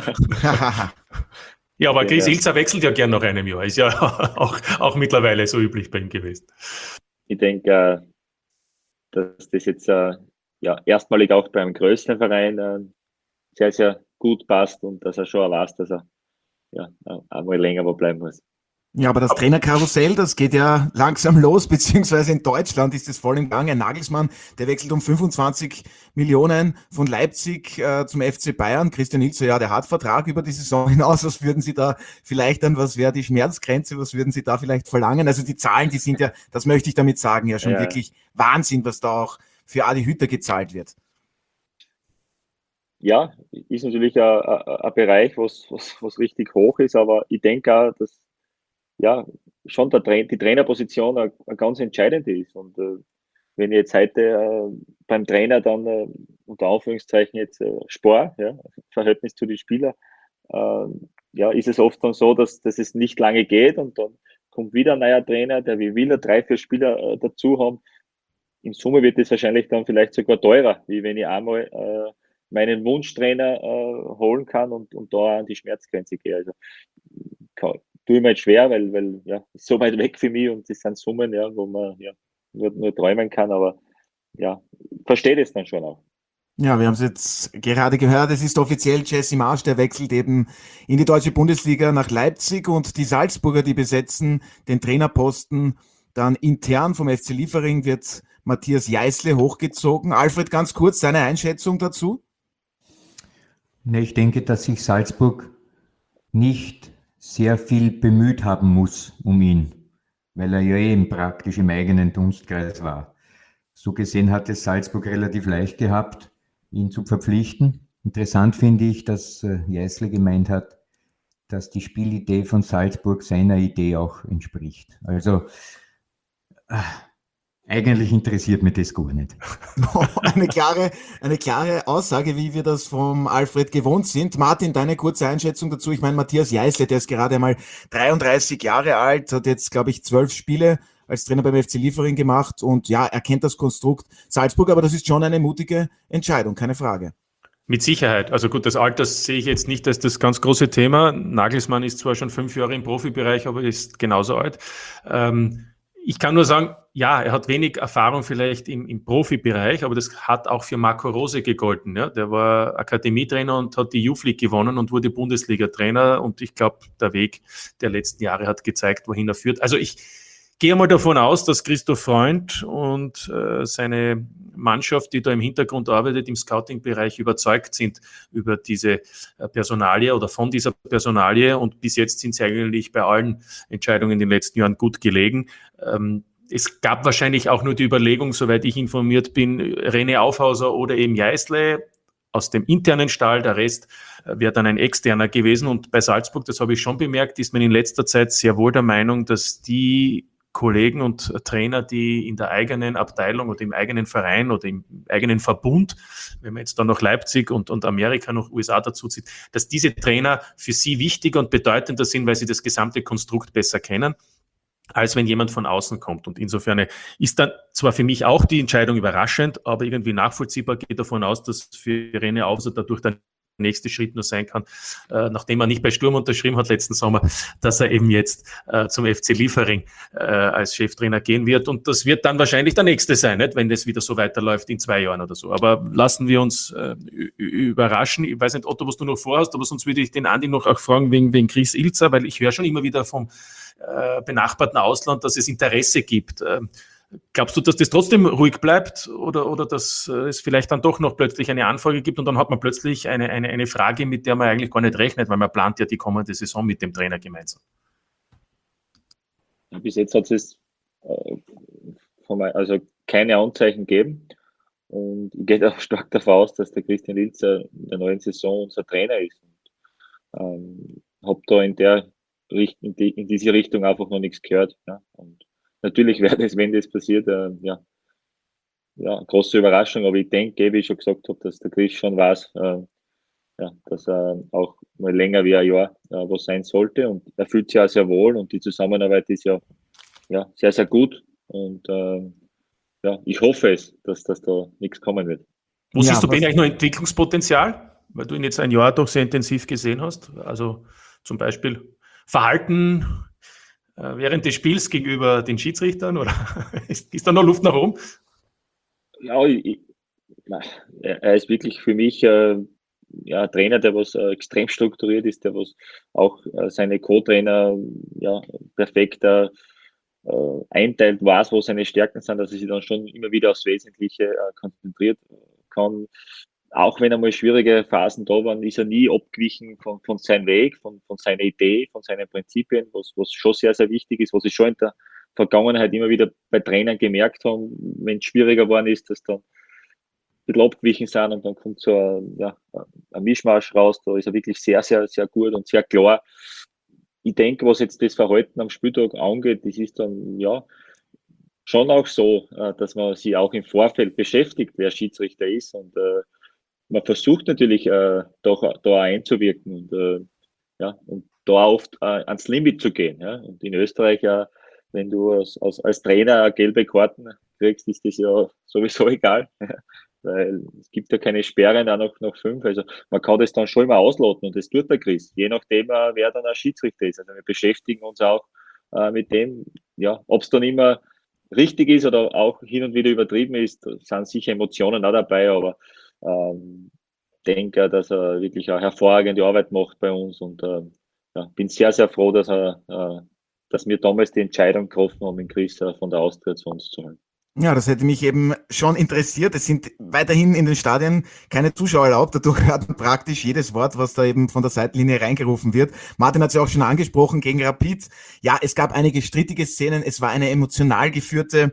Ja, aber Chris Ilzer wechselt ja gern nach einem Jahr. Ist ja auch mittlerweile so üblich bei ihm gewesen. Ich denke, dass das jetzt erstmalig auch bei einem größeren Verein sehr, sehr gut passt und dass er schon weiß, dass er einmal länger wo bleiben muss. Ja, aber das Trainerkarussell, das geht ja langsam los, beziehungsweise in Deutschland ist es voll im Gange. Nagelsmann, der wechselt um 25 Millionen von Leipzig zum FC Bayern. Christian Ilzer, ja, der hat Vertrag über die Saison hinaus. Was würden Sie da vielleicht dann, was wäre die Schmerzgrenze, was würden Sie da vielleicht verlangen? Also die Zahlen, die sind ja, das möchte ich damit sagen, ja schon wirklich Wahnsinn, was da auch für Adi Hütter gezahlt wird. Ja, ist natürlich ein Bereich, was richtig hoch ist, aber ich denke auch, dass schon die Trainerposition eine ganz entscheidende ist. Und wenn ich jetzt heute beim Trainer dann unter Anführungszeichen jetzt spare, Verhältnis zu den Spielern, ist es oft dann so, dass es nicht lange geht, und dann kommt wieder ein neuer Trainer, der will 3-4 Spieler dazu haben. In Summe wird es wahrscheinlich dann vielleicht sogar teurer, wie wenn ich einmal meinen Wunschtrainer holen kann und da an die Schmerzgrenze gehe. Also tue ich mir jetzt schwer, weil ist so weit weg für mich, und das sind Summen, wo man nur träumen kann, aber verstehe das dann schon auch. Ja, wir haben es jetzt gerade gehört, es ist offiziell, Jesse Marsch, der wechselt eben in die deutsche Bundesliga nach Leipzig, und die Salzburger, die besetzen den Trainerposten dann intern. Vom FC Liefering wird Matthias Jeißle hochgezogen. Alfred, ganz kurz, deine Einschätzung dazu? Ne, ich denke, dass sich Salzburg nicht sehr viel bemüht haben muss um ihn, weil er ja eben praktisch im eigenen Dunstkreis war. So gesehen hat es Salzburg relativ leicht gehabt, ihn zu verpflichten. Interessant finde ich, dass Jeißle gemeint hat, dass die Spielidee von Salzburg seiner Idee auch entspricht. Also eigentlich interessiert mich das gar nicht. Eine klare Aussage, wie wir das vom Alfred gewohnt sind. Martin, deine kurze Einschätzung dazu. Ich meine, Matthias Jeißle, der ist gerade einmal 33 Jahre alt, hat jetzt, glaube ich, 12 Spiele als Trainer beim FC Liefering gemacht und ja, er kennt das Konstrukt Salzburg, aber das ist schon eine mutige Entscheidung, keine Frage. Mit Sicherheit. Also gut, das Alter sehe ich jetzt nicht als das ganz große Thema. Nagelsmann ist zwar schon 5 Jahre im Profibereich, aber ist genauso alt. Ich kann nur sagen, ja, er hat wenig Erfahrung vielleicht im Profibereich, aber das hat auch für Marco Rose gegolten. Ja? Der war Akademietrainer und hat die Youth League gewonnen und wurde Bundesliga-Trainer. Und ich glaube, der Weg der letzten Jahre hat gezeigt, wohin er führt. Also ich gehe mal davon aus, dass Christoph Freund und seine Mannschaft, die da im Hintergrund arbeitet, im Scouting-Bereich überzeugt sind über diese Personalie oder von dieser Personalie. Und bis jetzt sind sie eigentlich bei allen Entscheidungen in den letzten Jahren gut gelegen. Es gab wahrscheinlich auch nur die Überlegung, soweit ich informiert bin, René Aufhauser oder eben Jeißle aus dem internen Stall. Der Rest wäre dann ein externer gewesen. Und bei Salzburg, das habe ich schon bemerkt, ist man in letzter Zeit sehr wohl der Meinung, dass die Kollegen und Trainer, die in der eigenen Abteilung oder im eigenen Verein oder im eigenen Verbund, wenn man jetzt dann noch Leipzig und Amerika, noch USA dazu zieht, dass diese Trainer für sie wichtiger und bedeutender sind, weil sie das gesamte Konstrukt besser kennen, als wenn jemand von außen kommt. Und insofern ist dann zwar für mich auch die Entscheidung überraschend, aber irgendwie nachvollziehbar, geht davon aus, dass für René Aufser dadurch dann nächste Schritt nur sein kann, nachdem er nicht bei Sturm unterschrieben hat letzten Sommer, dass er eben jetzt zum FC Liefering als Cheftrainer gehen wird. Und das wird dann wahrscheinlich der nächste sein, nicht? Wenn das wieder so weiterläuft in 2 Jahren oder so. Aber lassen wir uns überraschen. Ich weiß nicht, Otto, was du noch vorhast, aber sonst würde ich den Andi noch auch fragen wegen Chris Ilzer, weil ich höre schon immer wieder vom benachbarten Ausland, dass es Interesse gibt. Glaubst du, dass das trotzdem ruhig bleibt oder dass es vielleicht dann doch noch plötzlich eine Anfrage gibt und dann hat man plötzlich eine Frage, mit der man eigentlich gar nicht rechnet, weil man plant ja die kommende Saison mit dem Trainer gemeinsam? Bis jetzt hat es keine Anzeichen gegeben und ich gehe auch stark davon aus, dass der Christian Ilzer in der neuen Saison unser Trainer ist. Habe da in diese Richtung einfach noch nichts gehört. Ja. Und natürlich wäre das, wenn das passiert, große Überraschung, aber ich denke, wie ich schon gesagt habe, dass der Chris schon weiß, dass er auch mal länger wie ein Jahr was sein sollte und er fühlt sich auch sehr wohl und die Zusammenarbeit ist ja sehr, sehr gut und ich hoffe es, dass da nichts kommen wird. Wo siehst du eigentlich noch Entwicklungspotenzial, weil du ihn jetzt ein Jahr doch sehr intensiv gesehen hast? Also zum Beispiel Verhalten während des Spiels gegenüber den Schiedsrichtern oder ist da noch Luft nach oben? Ja, er ist wirklich für mich ein Trainer, der was extrem strukturiert ist, der was auch seine Co-Trainer perfekt einteilt, weiß, wo seine Stärken sind, dass er sich dann schon immer wieder aufs Wesentliche konzentriert kann. Auch wenn einmal schwierige Phasen da waren, ist er nie abgewichen von seinem Weg, von seiner Idee, von seinen Prinzipien, was schon sehr, sehr wichtig ist, was ich schon in der Vergangenheit immer wieder bei Trainern gemerkt haben, wenn es schwieriger geworden ist, dass dann ein bisschen abgewichen sind und dann kommt so ein Mischmasch raus, da ist er wirklich sehr, sehr, sehr gut und sehr klar. Ich denke, was jetzt das Verhalten am Spieltag angeht, das ist dann schon auch so, dass man sich auch im Vorfeld beschäftigt, wer Schiedsrichter ist und man versucht natürlich doch da einzuwirken und da oft ans Limit zu gehen. Ja? Und in Österreich, wenn du als Trainer gelbe Karten kriegst, ist das ja sowieso egal, weil es gibt ja keine Sperren auch noch 5. Also man kann das dann schon immer ausloten und das tut der Chris, je nachdem, wer dann ein Schiedsrichter ist. Also wir beschäftigen uns auch mit dem, ob es dann immer richtig ist oder auch hin und wieder übertrieben ist, sind sicher Emotionen auch dabei, aber denke, dass er wirklich eine hervorragende Arbeit macht bei uns und bin sehr, sehr froh, dass wir damals die Entscheidung getroffen haben, den Chris von der Austria zu uns zu holen. Ja, das hätte mich eben schon interessiert. Es sind weiterhin in den Stadien keine Zuschauer erlaubt. Dadurch hört man praktisch jedes Wort, was da eben von der Seitenlinie reingerufen wird. Martin hat es ja auch schon angesprochen gegen Rapid. Ja, es gab einige strittige Szenen. Es war eine emotional geführte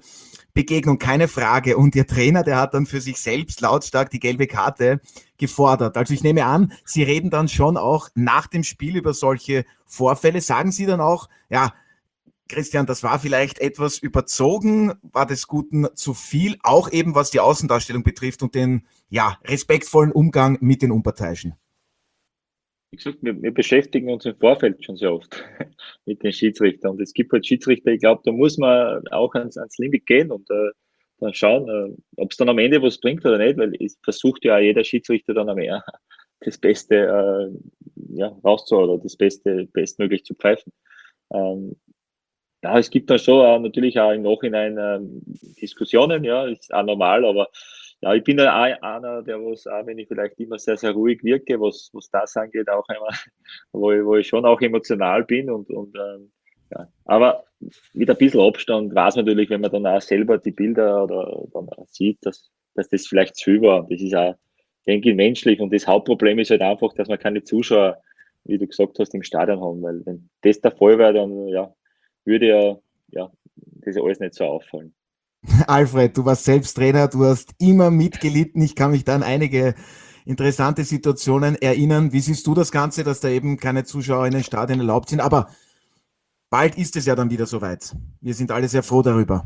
Begegnung, keine Frage. Und Ihr Trainer, der hat dann für sich selbst lautstark die gelbe Karte gefordert. Also ich nehme an, Sie reden dann schon auch nach dem Spiel über solche Vorfälle. Sagen Sie dann auch, ja, Christian, das war vielleicht etwas überzogen, war des Guten zu viel, auch eben was die Außendarstellung betrifft und den respektvollen Umgang mit den Unparteiischen. Wie gesagt, wir beschäftigen uns im Vorfeld schon sehr oft mit den Schiedsrichtern. Und es gibt halt Schiedsrichter, ich glaube, da muss man auch ans Limit gehen und dann schauen, ob es dann am Ende was bringt oder nicht, weil es versucht ja auch jeder Schiedsrichter dann am Ende das Beste rauszuholen oder das bestmöglich zu pfeifen. Ja, es gibt dann schon natürlich auch im Nachhinein Diskussionen, ja, ist auch normal, aber ja, ich bin ja auch einer, der was, auch wenn ich vielleicht immer sehr, sehr ruhig wirke, was das angeht, auch immer, wo ich schon auch emotional bin ja. Aber mit ein bisschen Abstand weiß man natürlich, wenn man dann auch selber die Bilder oder dann auch sieht, dass das vielleicht zu viel war. Das ist auch, denke ich, menschlich und das Hauptproblem ist halt einfach, dass wir keine Zuschauer, wie du gesagt hast, im Stadion haben, weil wenn das der Fall wäre, dann würde das alles nicht so auffallen. Alfred, du warst selbst Trainer, du hast immer mitgelitten. Ich kann mich da an einige interessante Situationen erinnern. Wie siehst du das Ganze, dass da eben keine Zuschauer in den Stadien erlaubt sind? Aber bald ist es ja dann wieder soweit. Wir sind alle sehr froh darüber.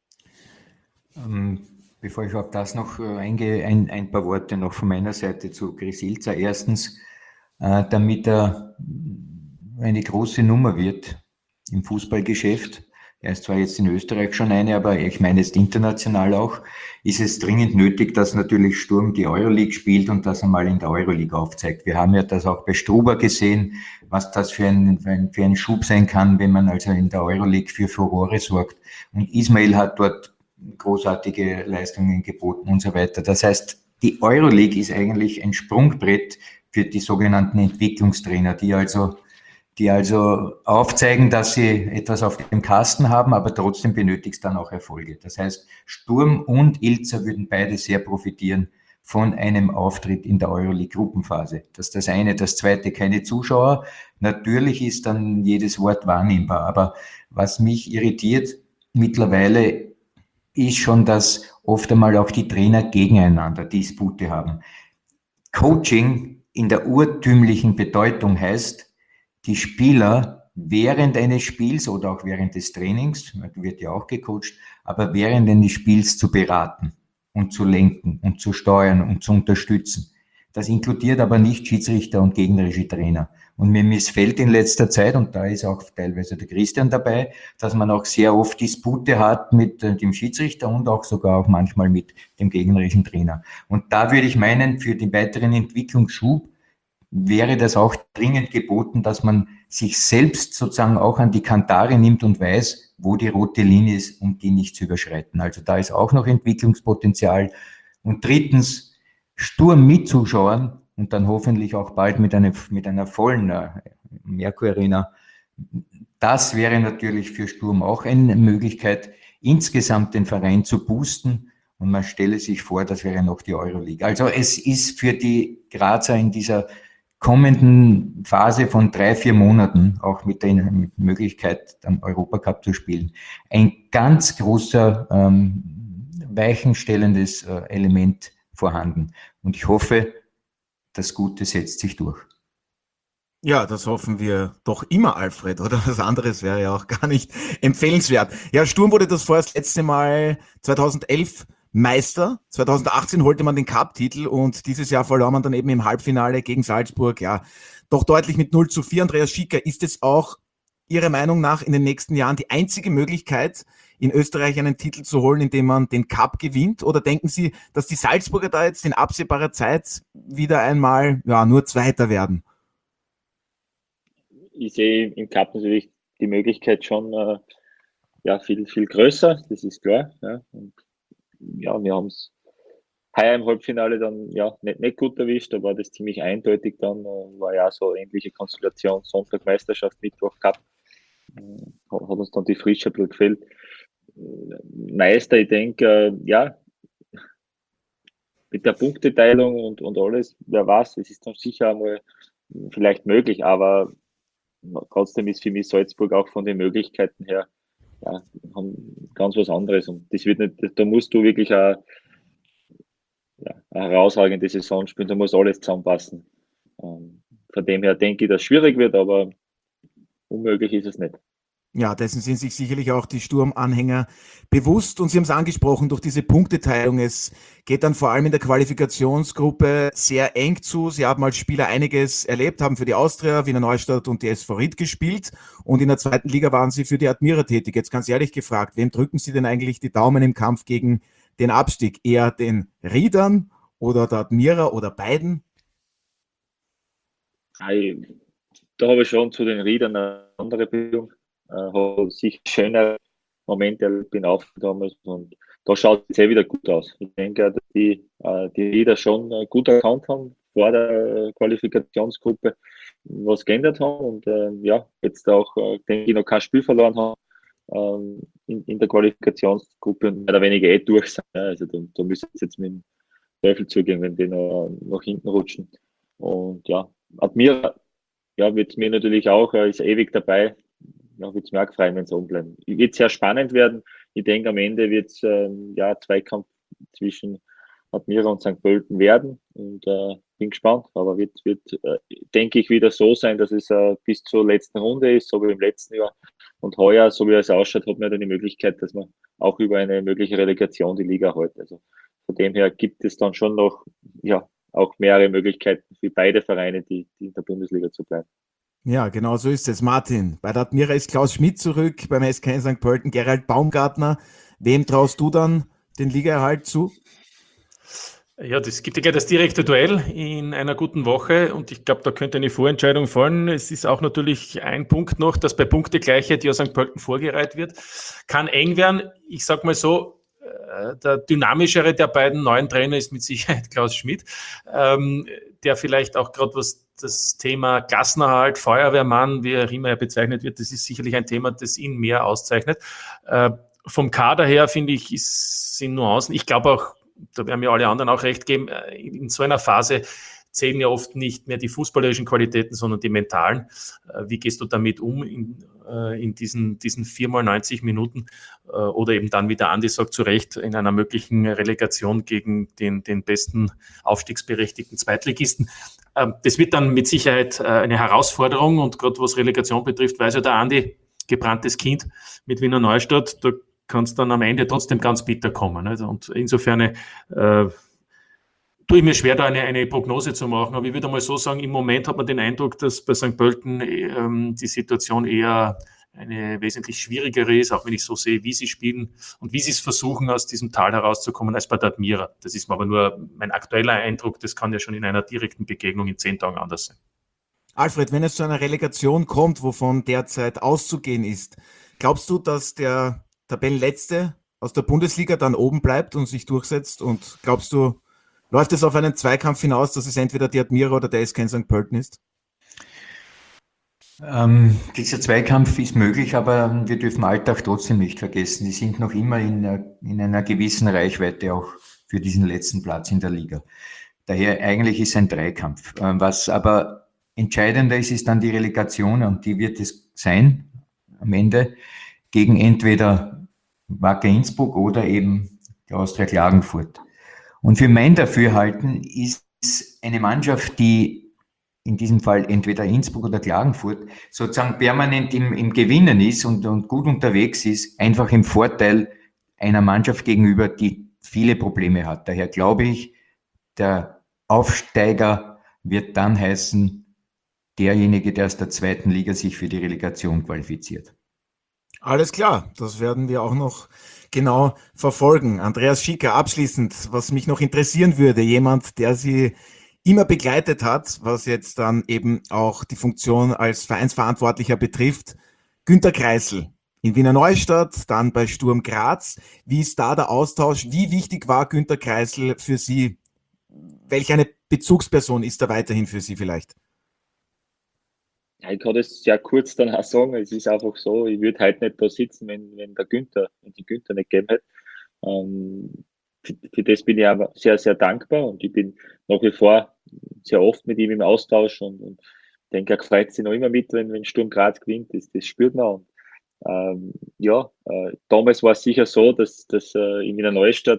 Bevor ich auf das noch eingehe, ein paar Worte noch von meiner Seite zu Chris Ilzer. Erstens, damit er eine große Nummer wird im Fußballgeschäft, er ist zwar jetzt in Österreich schon eine, aber ich meine jetzt international auch, ist es dringend nötig, dass natürlich Sturm die Euroleague spielt und dass er mal in der Euroleague aufzeigt. Wir haben ja das auch bei Struber gesehen, was das für ein Schub sein kann, wenn man also in der Euroleague für Furore sorgt. Und Ismail hat dort großartige Leistungen geboten und so weiter. Das heißt, die Euroleague ist eigentlich ein Sprungbrett für die sogenannten Entwicklungstrainer, die also aufzeigen, dass sie etwas auf dem Kasten haben, aber trotzdem benötigt es dann auch Erfolge. Das heißt, Sturm und Ilzer würden beide sehr profitieren von einem Auftritt in der Euroleague-Gruppenphase. Das ist das eine. Das zweite, keine Zuschauer. Natürlich ist dann jedes Wort wahrnehmbar, aber was mich irritiert mittlerweile ist schon, dass oft einmal auch die Trainer gegeneinander Dispute haben. Coaching in der urtümlichen Bedeutung heißt, die Spieler während eines Spiels oder auch während des Trainings, wird ja auch gecoacht, aber während eines Spiels zu beraten und zu lenken und zu steuern und zu unterstützen. Das inkludiert aber nicht Schiedsrichter und gegnerische Trainer. Und mir missfällt in letzter Zeit, und da ist auch teilweise der Christian dabei, dass man auch sehr oft Dispute hat mit dem Schiedsrichter und auch sogar auch manchmal mit dem gegnerischen Trainer. Und da würde ich meinen, für den weiteren Entwicklungsschub wäre das auch dringend geboten, dass man sich selbst sozusagen auch an die Kantare nimmt und weiß, wo die rote Linie ist, um die nicht zu überschreiten. Also da ist auch noch Entwicklungspotenzial. Und drittens, Sturm mit Zuschauern und dann hoffentlich auch bald mit einer vollen Merkur Arena. Das wäre natürlich für Sturm auch eine Möglichkeit, insgesamt den Verein zu boosten. Und man stelle sich vor, das wäre noch die Euroleague. Also es ist für die Grazer in dieser kommenden Phase von 3-4 Monaten, auch mit der Möglichkeit, dann Europacup zu spielen, ein ganz großer weichenstellendes Element vorhanden. Und ich hoffe, das Gute setzt sich durch. Ja, das hoffen wir doch immer, Alfred, oder? Was anderes wäre ja auch gar nicht empfehlenswert. Ja, Sturm wurde das vorerst letzte Mal 2011 Meister. 2018 holte man den Cup-Titel und dieses Jahr verlor man dann eben im Halbfinale gegen Salzburg. Ja, doch deutlich mit 0:4. Andreas Schicker, ist es auch Ihrer Meinung nach in den nächsten Jahren die einzige Möglichkeit, in Österreich einen Titel zu holen, indem man den Cup gewinnt? Oder denken Sie, dass die Salzburger da jetzt in absehbarer Zeit wieder einmal nur Zweiter werden? Ich sehe im Cup natürlich die Möglichkeit schon viel, viel größer, das ist klar. Ja. Und ja, wir haben es heuer im Halbfinale dann nicht gut erwischt, da war das ziemlich eindeutig dann, war ja so eine ähnliche Konstellation, Sonntag Meisterschaft, Mittwoch Cup, hat uns dann die Frische Blut gefehlt. Meister, ich denke, mit der Punkteteilung und alles, wer weiß, es ist dann sicher einmal vielleicht möglich, aber trotzdem ist für mich Salzburg auch von den Möglichkeiten her haben ganz was anderes. Und das wird nicht, da musst du wirklich eine herausragende Saison spielen, da muss alles zusammenpassen. Von dem her denke ich, dass es schwierig wird, aber unmöglich ist es nicht. Ja, dessen sind sich sicherlich auch die Sturm-Anhänger bewusst. Und Sie haben es angesprochen, durch diese Punkteteilung. Es geht dann vor allem in der Qualifikationsgruppe sehr eng zu. Sie haben als Spieler einiges erlebt, haben für die Austria, Wiener Neustadt und die SV Ried gespielt. Und in der zweiten Liga waren Sie für die Admira tätig. Jetzt ganz ehrlich gefragt, wem drücken Sie denn eigentlich die Daumen im Kampf gegen den Abstieg? Eher den Riedern oder der Admira oder beiden? Da habe ich schon zu den Riedern eine andere Beziehung. Habe sicher schöne Momente erlebt, bin aufgekommen und da schaut es wieder gut aus. Ich denke, dass die Rieder schon gut erkannt haben vor der Qualifikationsgruppe, was geändert haben und jetzt auch, denke ich, noch kein Spiel verloren haben in der Qualifikationsgruppe und mehr oder weniger durch sind. Ja. Also da müssen sie jetzt mit dem Teufel zugehen, wenn die noch nach hinten rutschen. Und ja, Admira wird es mir natürlich auch, ist ewig dabei. Ja, wird es mir auch gefreut, wenn sie oben bleiben. Wird sehr spannend werden. Ich denke, am Ende wird es Zweikampf zwischen Admira und St. Pölten werden. Und bin gespannt. Aber wird denke ich, wieder so sein, dass es bis zur letzten Runde ist, so wie im letzten Jahr. Und heuer, so wie es ausschaut, hat man dann die Möglichkeit, dass man auch über eine mögliche Relegation die Liga hält. Also von dem her gibt es dann schon noch auch mehrere Möglichkeiten für beide Vereine, die in der Bundesliga zu bleiben. Ja, genau so ist es. Martin, bei der Admira ist Klaus Schmidt zurück, beim SK St. Pölten Gerald Baumgartner. Wem traust du dann den Ligaerhalt zu? Ja, das gibt ja gleich das direkte Duell in einer guten Woche und ich glaube, da könnte eine Vorentscheidung fallen. Es ist auch natürlich ein Punkt noch, dass bei Punktegleichheit ja St. Pölten vorgereiht wird. Kann eng werden. Ich sag mal so, der dynamischere der beiden neuen Trainer ist mit Sicherheit Klaus Schmidt, der vielleicht auch gerade was das Thema Klassenerhalt, Feuerwehrmann, wie er immer bezeichnet wird, das ist sicherlich ein Thema, das ihn mehr auszeichnet. Vom Kader her, finde ich, sind Nuancen. Ich glaube auch, da werden mir alle anderen auch recht geben, in so einer Phase zählen ja oft nicht mehr die fußballerischen Qualitäten, sondern die mentalen. Wie gehst du damit um in diesen 4x90 Minuten? Oder eben dann, wie der Andi sagt, zu Recht, in einer möglichen Relegation gegen den besten aufstiegsberechtigten Zweitligisten. Das wird dann mit Sicherheit eine Herausforderung und gerade was Relegation betrifft, weiß ja der Andi, gebranntes Kind mit Wiener Neustadt, da kann es dann am Ende trotzdem ganz bitter kommen. Also, und insofern tue ich mir schwer, da eine Prognose zu machen, aber ich würde mal so sagen, im Moment hat man den Eindruck, dass bei St. Pölten die Situation eher eine wesentlich schwierigere ist, auch wenn ich so sehe, wie sie spielen und wie sie es versuchen, aus diesem Tal herauszukommen, als bei der Admira. Das ist aber nur mein aktueller Eindruck, das kann ja schon in einer direkten Begegnung in 10 Tagen anders sein. Alfred, wenn es zu einer Relegation kommt, wovon derzeit auszugehen ist, glaubst du, dass der Tabellenletzte aus der Bundesliga dann oben bleibt und sich durchsetzt? Und glaubst du, läuft es auf einen Zweikampf hinaus, dass es entweder die Admira oder der SK St. Pölten ist? Dieser Zweikampf ist möglich, aber wir dürfen Alltag trotzdem nicht vergessen. Die sind noch immer in einer gewissen Reichweite auch für diesen letzten Platz in der Liga. Daher eigentlich ist es ein Dreikampf. Was aber entscheidender ist, ist dann die Relegation und die wird es sein am Ende gegen entweder Wacker Innsbruck oder eben die Austria Klagenfurt. Und für mein Dafürhalten ist eine Mannschaft, die in diesem Fall entweder Innsbruck oder Klagenfurt sozusagen permanent im Gewinnen ist und gut unterwegs ist, einfach im Vorteil einer Mannschaft gegenüber, die viele Probleme hat. Daher glaube ich, der Aufsteiger wird dann heißen, derjenige, der aus der zweiten Liga sich für die Relegation qualifiziert. Alles klar, das werden wir auch noch genau verfolgen. Andreas Schicker, abschließend, was mich noch interessieren würde, jemand, der Sie immer begleitet hat, was jetzt dann eben auch die Funktion als Vereinsverantwortlicher betrifft, Günter Kreisel in Wiener Neustadt, dann bei Sturm Graz. Wie ist da der Austausch? Wie wichtig war Günter Kreisel für Sie? Welche eine Bezugsperson ist er weiterhin für Sie vielleicht? Ja, ich kann das sehr kurz dann auch sagen. Es ist einfach so, ich würde heute nicht da sitzen, wenn die Günther nicht gegeben hätte. Für das bin ich aber sehr, sehr dankbar und ich bin nach wie vor sehr oft mit ihm im Austausch und denke, er freut sich noch immer mit, wenn Sturm Graz gewinnt. Das spürt man. Und Damals war es sicher so, dass in Wiener Neustadt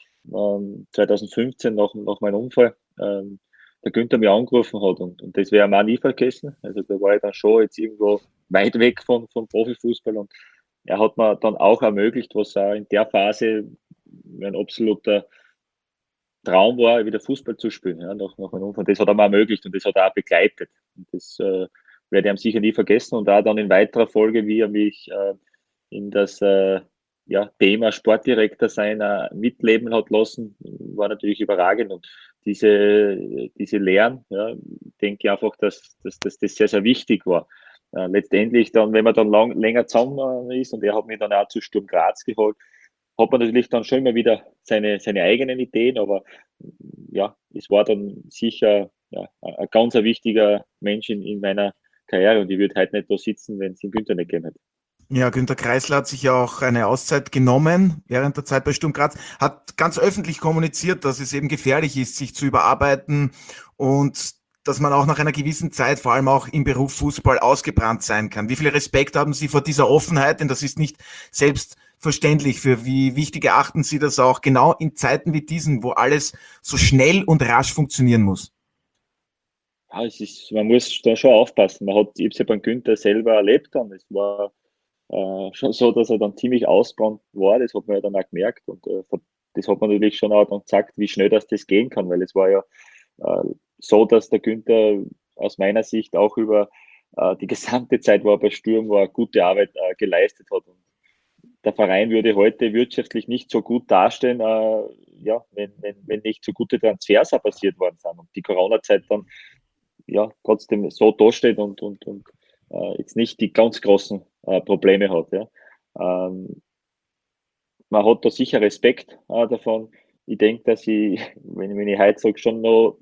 2015 nach meinem Unfall der Günther mich angerufen hat und das werde ich mir auch nie vergessen. Also da war ich dann schon jetzt irgendwo weit weg vom Profifußball und er hat mir dann auch ermöglicht, was auch in der Phase mein absoluter Traum war, wieder Fußball zu spielen, ja, nach meinem Unfall. Das hat er mir ermöglicht und das hat er auch begleitet. Und das werde ich ihm sicher nie vergessen. Und auch dann in weiterer Folge, wie er mich in das Thema Sportdirektor sein mitleben hat lassen, war natürlich überragend. Und diese Lehren, ja, denke ich einfach, dass das sehr, sehr wichtig war. Letztendlich dann, wenn man dann länger zusammen ist und er hat mich dann auch zu Sturm Graz geholt, hat man natürlich dann schon immer wieder seine eigenen Ideen, aber ja, es war dann sicher ein ganz wichtiger Mensch in meiner Karriere und ich würde heute nicht da sitzen, wenn es den Günther nicht gegeben hätte. Ja, Günter Kreisler hat sich ja auch eine Auszeit genommen während der Zeit bei Sturm Graz, hat ganz öffentlich kommuniziert, dass es eben gefährlich ist, sich zu überarbeiten und dass man auch nach einer gewissen Zeit, vor allem auch im Beruf Fußball, ausgebrannt sein kann. Wie viel Respekt haben Sie vor dieser Offenheit? Denn das ist nicht selbstverständlich. Für wie wichtig erachten Sie das auch genau in Zeiten wie diesen, wo alles so schnell und rasch funktionieren muss? Ja, man muss da schon aufpassen. Ich habe es ja beim Günther selber erlebt und es war schon so, dass er dann ziemlich ausgebrannt war. Das hat man ja dann auch gemerkt und das hat man natürlich schon auch dann gesagt, wie schnell das gehen kann, weil es war ja so, dass der Günther aus meiner Sicht auch über die gesamte Zeit, wo er bei Sturm war, gute Arbeit geleistet hat. Und der Verein würde heute wirtschaftlich nicht so gut dastehen, wenn nicht so gute Transfers auch passiert worden sind und die Corona-Zeit dann trotzdem so dasteht und jetzt nicht die ganz großen Probleme hat. Ja. Man hat da sicher Respekt davon. Ich denke, dass ich, wenn ich heute sage, schon noch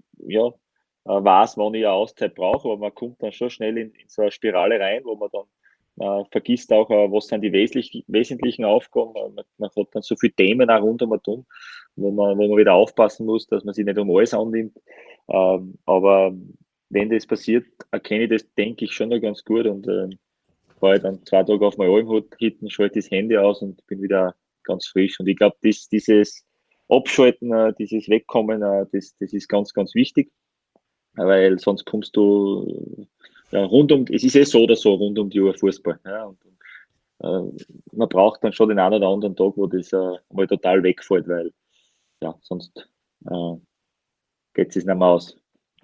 weiß, wann ich eine Auszeit brauche, aber man kommt dann schon schnell in so eine Spirale rein, wo man dann vergisst auch, was sind die wesentlichen Aufgaben. Man hat dann so viele Themen auch rund wo man wieder aufpassen muss, dass man sich nicht um alles annimmt. Aber wenn das passiert, erkenne ich das, denke ich, schon noch ganz gut und fahre dann 2 Tage auf meine Alm hinten, schalte das Handy aus und bin wieder ganz frisch. Und ich glaube, dieses Abschalten, dieses Wegkommen, das ist ganz, ganz wichtig, weil sonst kommst du es ist so oder so rund um die Uhr Fußball. Ja, und man braucht dann schon den einen oder anderen Tag, wo das mal total wegfällt, weil sonst geht es nicht mehr aus.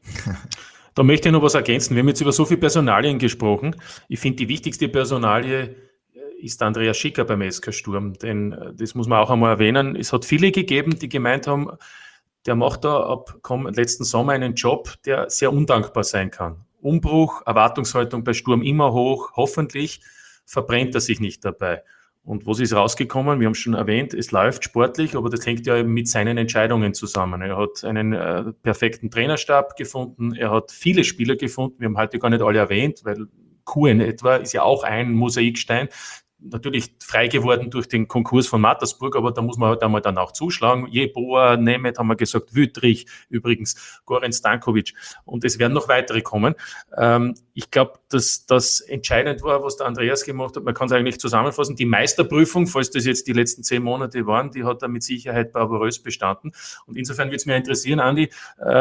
Da möchte ich noch was ergänzen. Wir haben jetzt über so viele Personalien gesprochen. Ich finde, die wichtigste Personalie ist Andreas Schicker beim SK Sturm, denn das muss man auch einmal erwähnen. Es hat viele gegeben, die gemeint haben, der macht da ab letzten Sommer einen Job, der sehr undankbar sein kann. Umbruch, Erwartungshaltung bei Sturm immer hoch, hoffentlich verbrennt er sich nicht dabei. Und was ist rausgekommen? Wir haben schon erwähnt, es läuft sportlich, aber das hängt ja eben mit seinen Entscheidungen zusammen. Er hat einen perfekten Trainerstab gefunden, er hat viele Spieler gefunden, wir haben heute gar nicht alle erwähnt, weil Kuhn etwa ist ja auch ein Mosaikstein, natürlich frei geworden durch den Konkurs von Mattersburg, aber da muss man halt einmal dann auch zuschlagen. Jeboa, Nemeth haben wir gesagt, Wüttrich, übrigens Goran Stankovic und es werden noch weitere kommen. Ich glaube, dass das entscheidend war, was der Andreas gemacht hat. Man kann es eigentlich zusammenfassen. Die Meisterprüfung, falls das jetzt die letzten 10 Monate waren, die hat er mit Sicherheit bravourös bestanden. Und insofern würde es mich interessieren, Andi,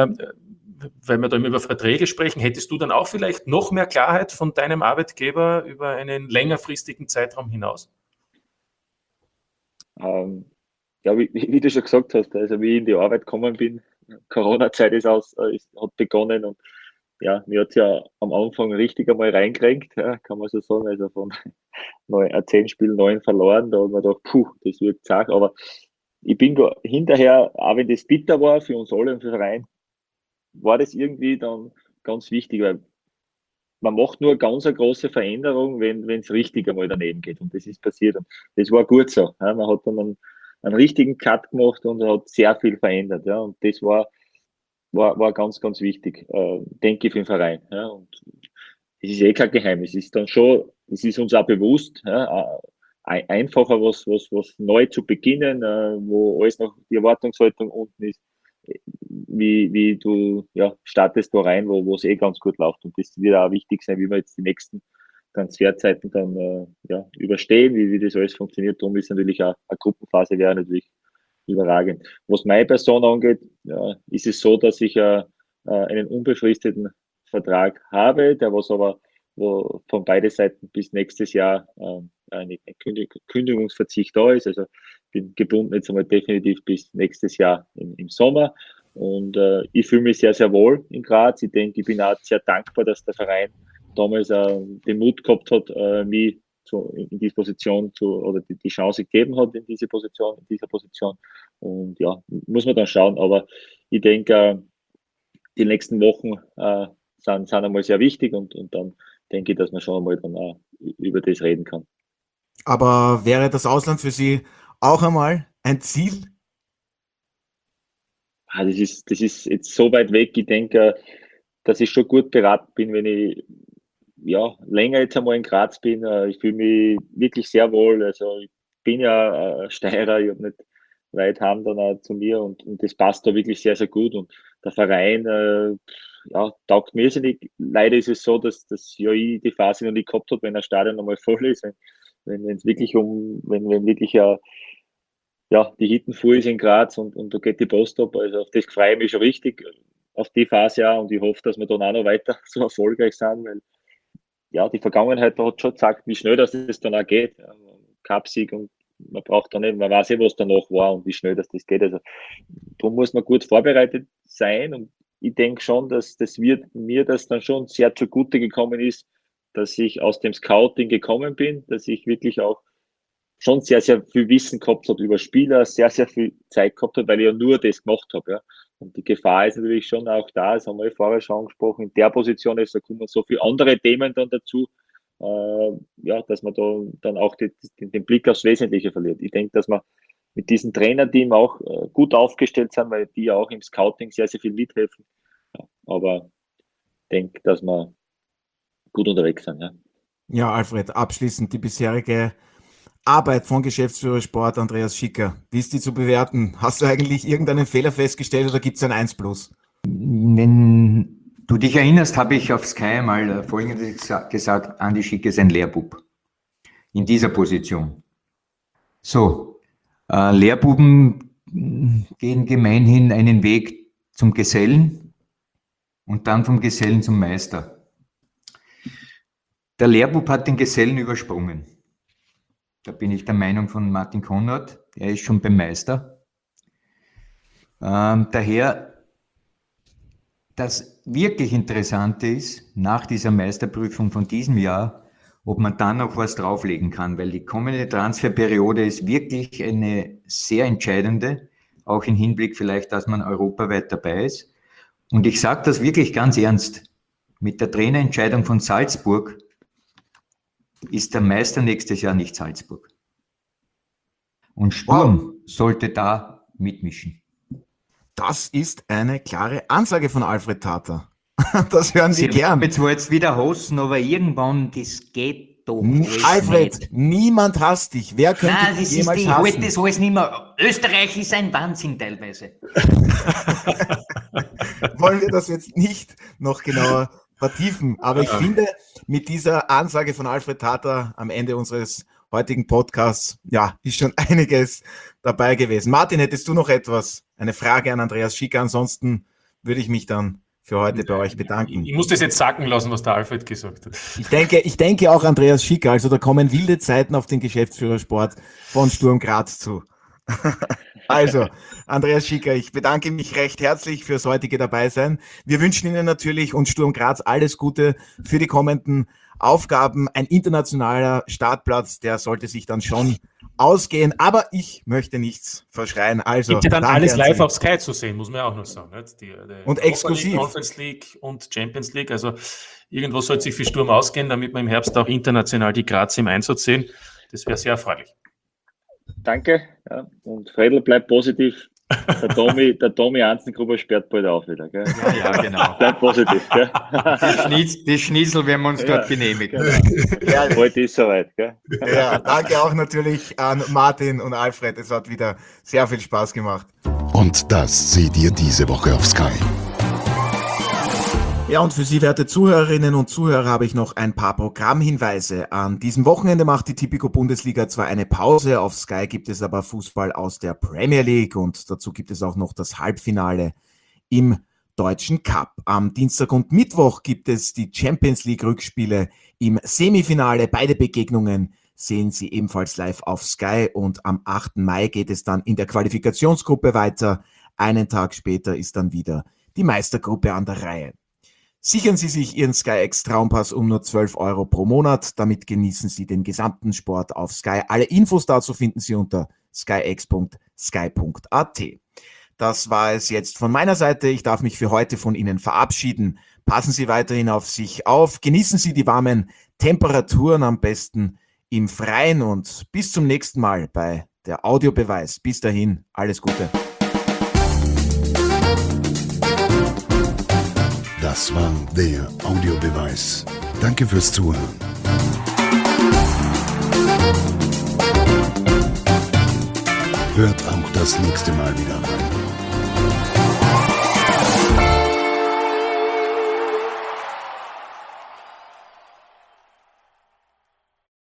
weil wir da immer über Verträge sprechen, hättest du dann auch vielleicht noch mehr Klarheit von deinem Arbeitgeber über einen längerfristigen Zeitraum hinaus? Wie du schon gesagt hast, also wie ich in die Arbeit gekommen bin, Corona-Zeit hat begonnen und mir hat es ja am Anfang richtig einmal reingerenkt, kann man so sagen, also von 10 Spielen 9 verloren, da hat man gedacht, das wird zart, aber ich bin hinterher, auch wenn das bitter war für uns alle und für den Verein, war das irgendwie dann ganz wichtig, weil man macht nur ganz eine große Veränderung, wenn es richtig einmal daneben geht. Und das ist passiert. Und das war gut so. Ja. Man hat dann einen richtigen Cut gemacht und hat sehr viel verändert. Ja. Und das war ganz, ganz wichtig, denke ich, für den Verein. Ja. Und das ist kein Geheimnis. Es ist uns auch bewusst, einfacher was neu zu beginnen, wo alles noch die Erwartungshaltung unten ist. Wie du startest da rein, wo es ganz gut läuft. Und das wird auch wichtig sein, wie wir jetzt die nächsten Transferzeiten dann überstehen, wie das alles funktioniert. Darum ist natürlich auch eine Gruppenphase wäre natürlich überragend. Was meine Person angeht, ist es so, dass ich einen unbefristeten Vertrag habe, der was aber wo von beiden Seiten bis nächstes Jahr ein Kündigungsverzicht da ist. Also bin gebunden jetzt einmal definitiv bis nächstes Jahr im Sommer. Und ich fühle mich sehr, sehr wohl in Graz. Ich denke, ich bin auch sehr dankbar, dass der Verein damals den Mut gehabt hat, mich in diese Position oder die Chance gegeben hat in dieser Position. Und ja, muss man dann schauen. Aber ich denke, die nächsten Wochen sind einmal sehr wichtig und dann denke ich, dass man schon einmal dann auch über das reden kann. Aber wäre das Ausland für Sie auch einmal ein Ziel? Das ist jetzt so weit weg. Ich denke, dass ich schon gut beraten bin, wenn ich länger jetzt einmal in Graz bin. Ich fühle mich wirklich sehr wohl. Also ich bin ja Steirer, ich habe nicht weit heim dann auch zu mir und das passt da wirklich sehr, sehr gut. Und der Verein taugt mir irrsinnig. Leider ist es so, dass ich die Phase noch nie gehabt habe, wenn ein Stadion nochmal voll ist, wenn es wirklich die Hitten voll ist in Graz und da geht die Post ab. Also auf das freue ich mich schon richtig, auf die Phase auch, und ich hoffe, dass wir dann auch noch weiter so erfolgreich sind, weil die Vergangenheit hat schon gezeigt, wie schnell das dann auch geht. Cup-Sieg und man braucht da nicht, man weiß was danach war und wie schnell das geht. Also darum muss man gut vorbereitet sein und ich denke schon, dass mir das dann schon sehr zugute gekommen ist, dass ich aus dem Scouting gekommen bin, dass ich wirklich auch schon sehr, sehr viel Wissen gehabt habe über Spieler, sehr, sehr viel Zeit gehabt habe, weil ich ja nur das gemacht habe. Ja. Und die Gefahr ist natürlich schon auch da, das haben wir vorher schon angesprochen, in der Position ist, da kommen so viele andere Themen dann dazu, dass man da dann auch den Blick aufs Wesentliche verliert. Ich denke, dass wir mit diesem Trainerteam auch gut aufgestellt sind, weil die ja auch im Scouting sehr, sehr viel mithelfen. Ja, aber ich denke, dass wir gut unterwegs sind. Ja, Alfred, abschließend die bisherige Arbeit von Geschäftsführer Sport Andreas Schicker. Wie ist die zu bewerten? Hast du eigentlich irgendeinen Fehler festgestellt oder gibt es ein 1+? Wenn du dich erinnerst, habe ich auf Sky mal Folgendes gesagt: Andi Schicker ist ein Lehrbub in dieser Position. So, Lehrbuben gehen gemeinhin einen Weg zum Gesellen und dann vom Gesellen zum Meister. Der Lehrbub hat den Gesellen übersprungen. Da bin ich der Meinung von Martin Konrad, er ist schon beim Meister. Daher, das wirklich Interessante ist, nach dieser Meisterprüfung von diesem Jahr, ob man dann noch was drauflegen kann, weil die kommende Transferperiode ist wirklich eine sehr entscheidende, auch im Hinblick vielleicht, dass man europaweit dabei ist. Und ich sage das wirklich ganz ernst, mit der Trainerentscheidung von Salzburg ist der Meister nächstes Jahr nicht Salzburg. Und Sturm sollte da mitmischen. Das ist eine klare Ansage von Alfred Tata. Das hören wir gern. Ich will jetzt wieder hosten, aber irgendwann, das geht doch Alfred, nicht. Niemand hasst dich. Wer könnte dich jemals hassen? Ich halte das alles nicht mehr. Österreich ist ein Wahnsinn teilweise. Wollen wir das jetzt nicht noch genauer vertiefen? Aber ich finde, mit dieser Ansage von Alfred Tata am Ende unseres heutigen Podcasts, ist schon einiges dabei gewesen. Martin, hättest du noch etwas? Eine Frage an Andreas Schicker? Ansonsten würde ich mich dann für heute bei euch bedanken. Ich muss das jetzt sacken lassen, was der Alfred gesagt hat. Ich denke auch Andreas Schicker, also da kommen wilde Zeiten auf den Geschäftsführersport von Sturm Graz zu. Also, Andreas Schicker, ich bedanke mich recht herzlich fürs heutige Dabeisein. Wir wünschen Ihnen natürlich und Sturm Graz alles Gute für die kommenden Aufgaben. Ein internationaler Startplatz, der sollte sich dann schon ausgehen, aber ich möchte nichts verschreien. Also, gibt ja dann alles live auf Sky zu sehen, muss man ja auch noch sagen. Nicht? Die und exklusiv. Conference League und Champions League, also irgendwo sollte sich für Sturm ausgehen, damit wir im Herbst auch international die Graz im Einsatz sehen. Das wäre sehr erfreulich. Danke. Ja. Und Fredl bleibt positiv. Der Tommy Anzengruber sperrt bald auf wieder. Gell? Ja, genau. Bleibt positiv. Gell? Die Schnitzel werden wir uns dort genehmigen. Ja, heute ist soweit. Gell? Ja, danke auch natürlich an Martin und Alfred. Es hat wieder sehr viel Spaß gemacht. Und das seht ihr diese Woche auf Sky. Ja, und für Sie, werte Zuhörerinnen und Zuhörer, habe ich noch ein paar Programmhinweise. An diesem Wochenende macht die Tipico Bundesliga zwar eine Pause, auf Sky gibt es aber Fußball aus der Premier League und dazu gibt es auch noch das Halbfinale im Deutschen Cup. Am Dienstag und Mittwoch gibt es die Champions League Rückspiele im Semifinale. Beide Begegnungen sehen Sie ebenfalls live auf Sky und am 8. Mai geht es dann in der Qualifikationsgruppe weiter. Einen Tag später ist dann wieder die Meistergruppe an der Reihe. Sichern Sie sich Ihren SkyX Traumpass um nur 12 € pro Monat. Damit genießen Sie den gesamten Sport auf Sky. Alle Infos dazu finden Sie unter skyx.sky.at. Das war es jetzt von meiner Seite. Ich darf mich für heute von Ihnen verabschieden. Passen Sie weiterhin auf sich auf. Genießen Sie die warmen Temperaturen, am besten im Freien. Und bis zum nächsten Mal bei der Audiobeweis. Bis dahin, alles Gute. Das war der Audiobeweis. Danke fürs Zuhören. Hört auch das nächste Mal wieder rein.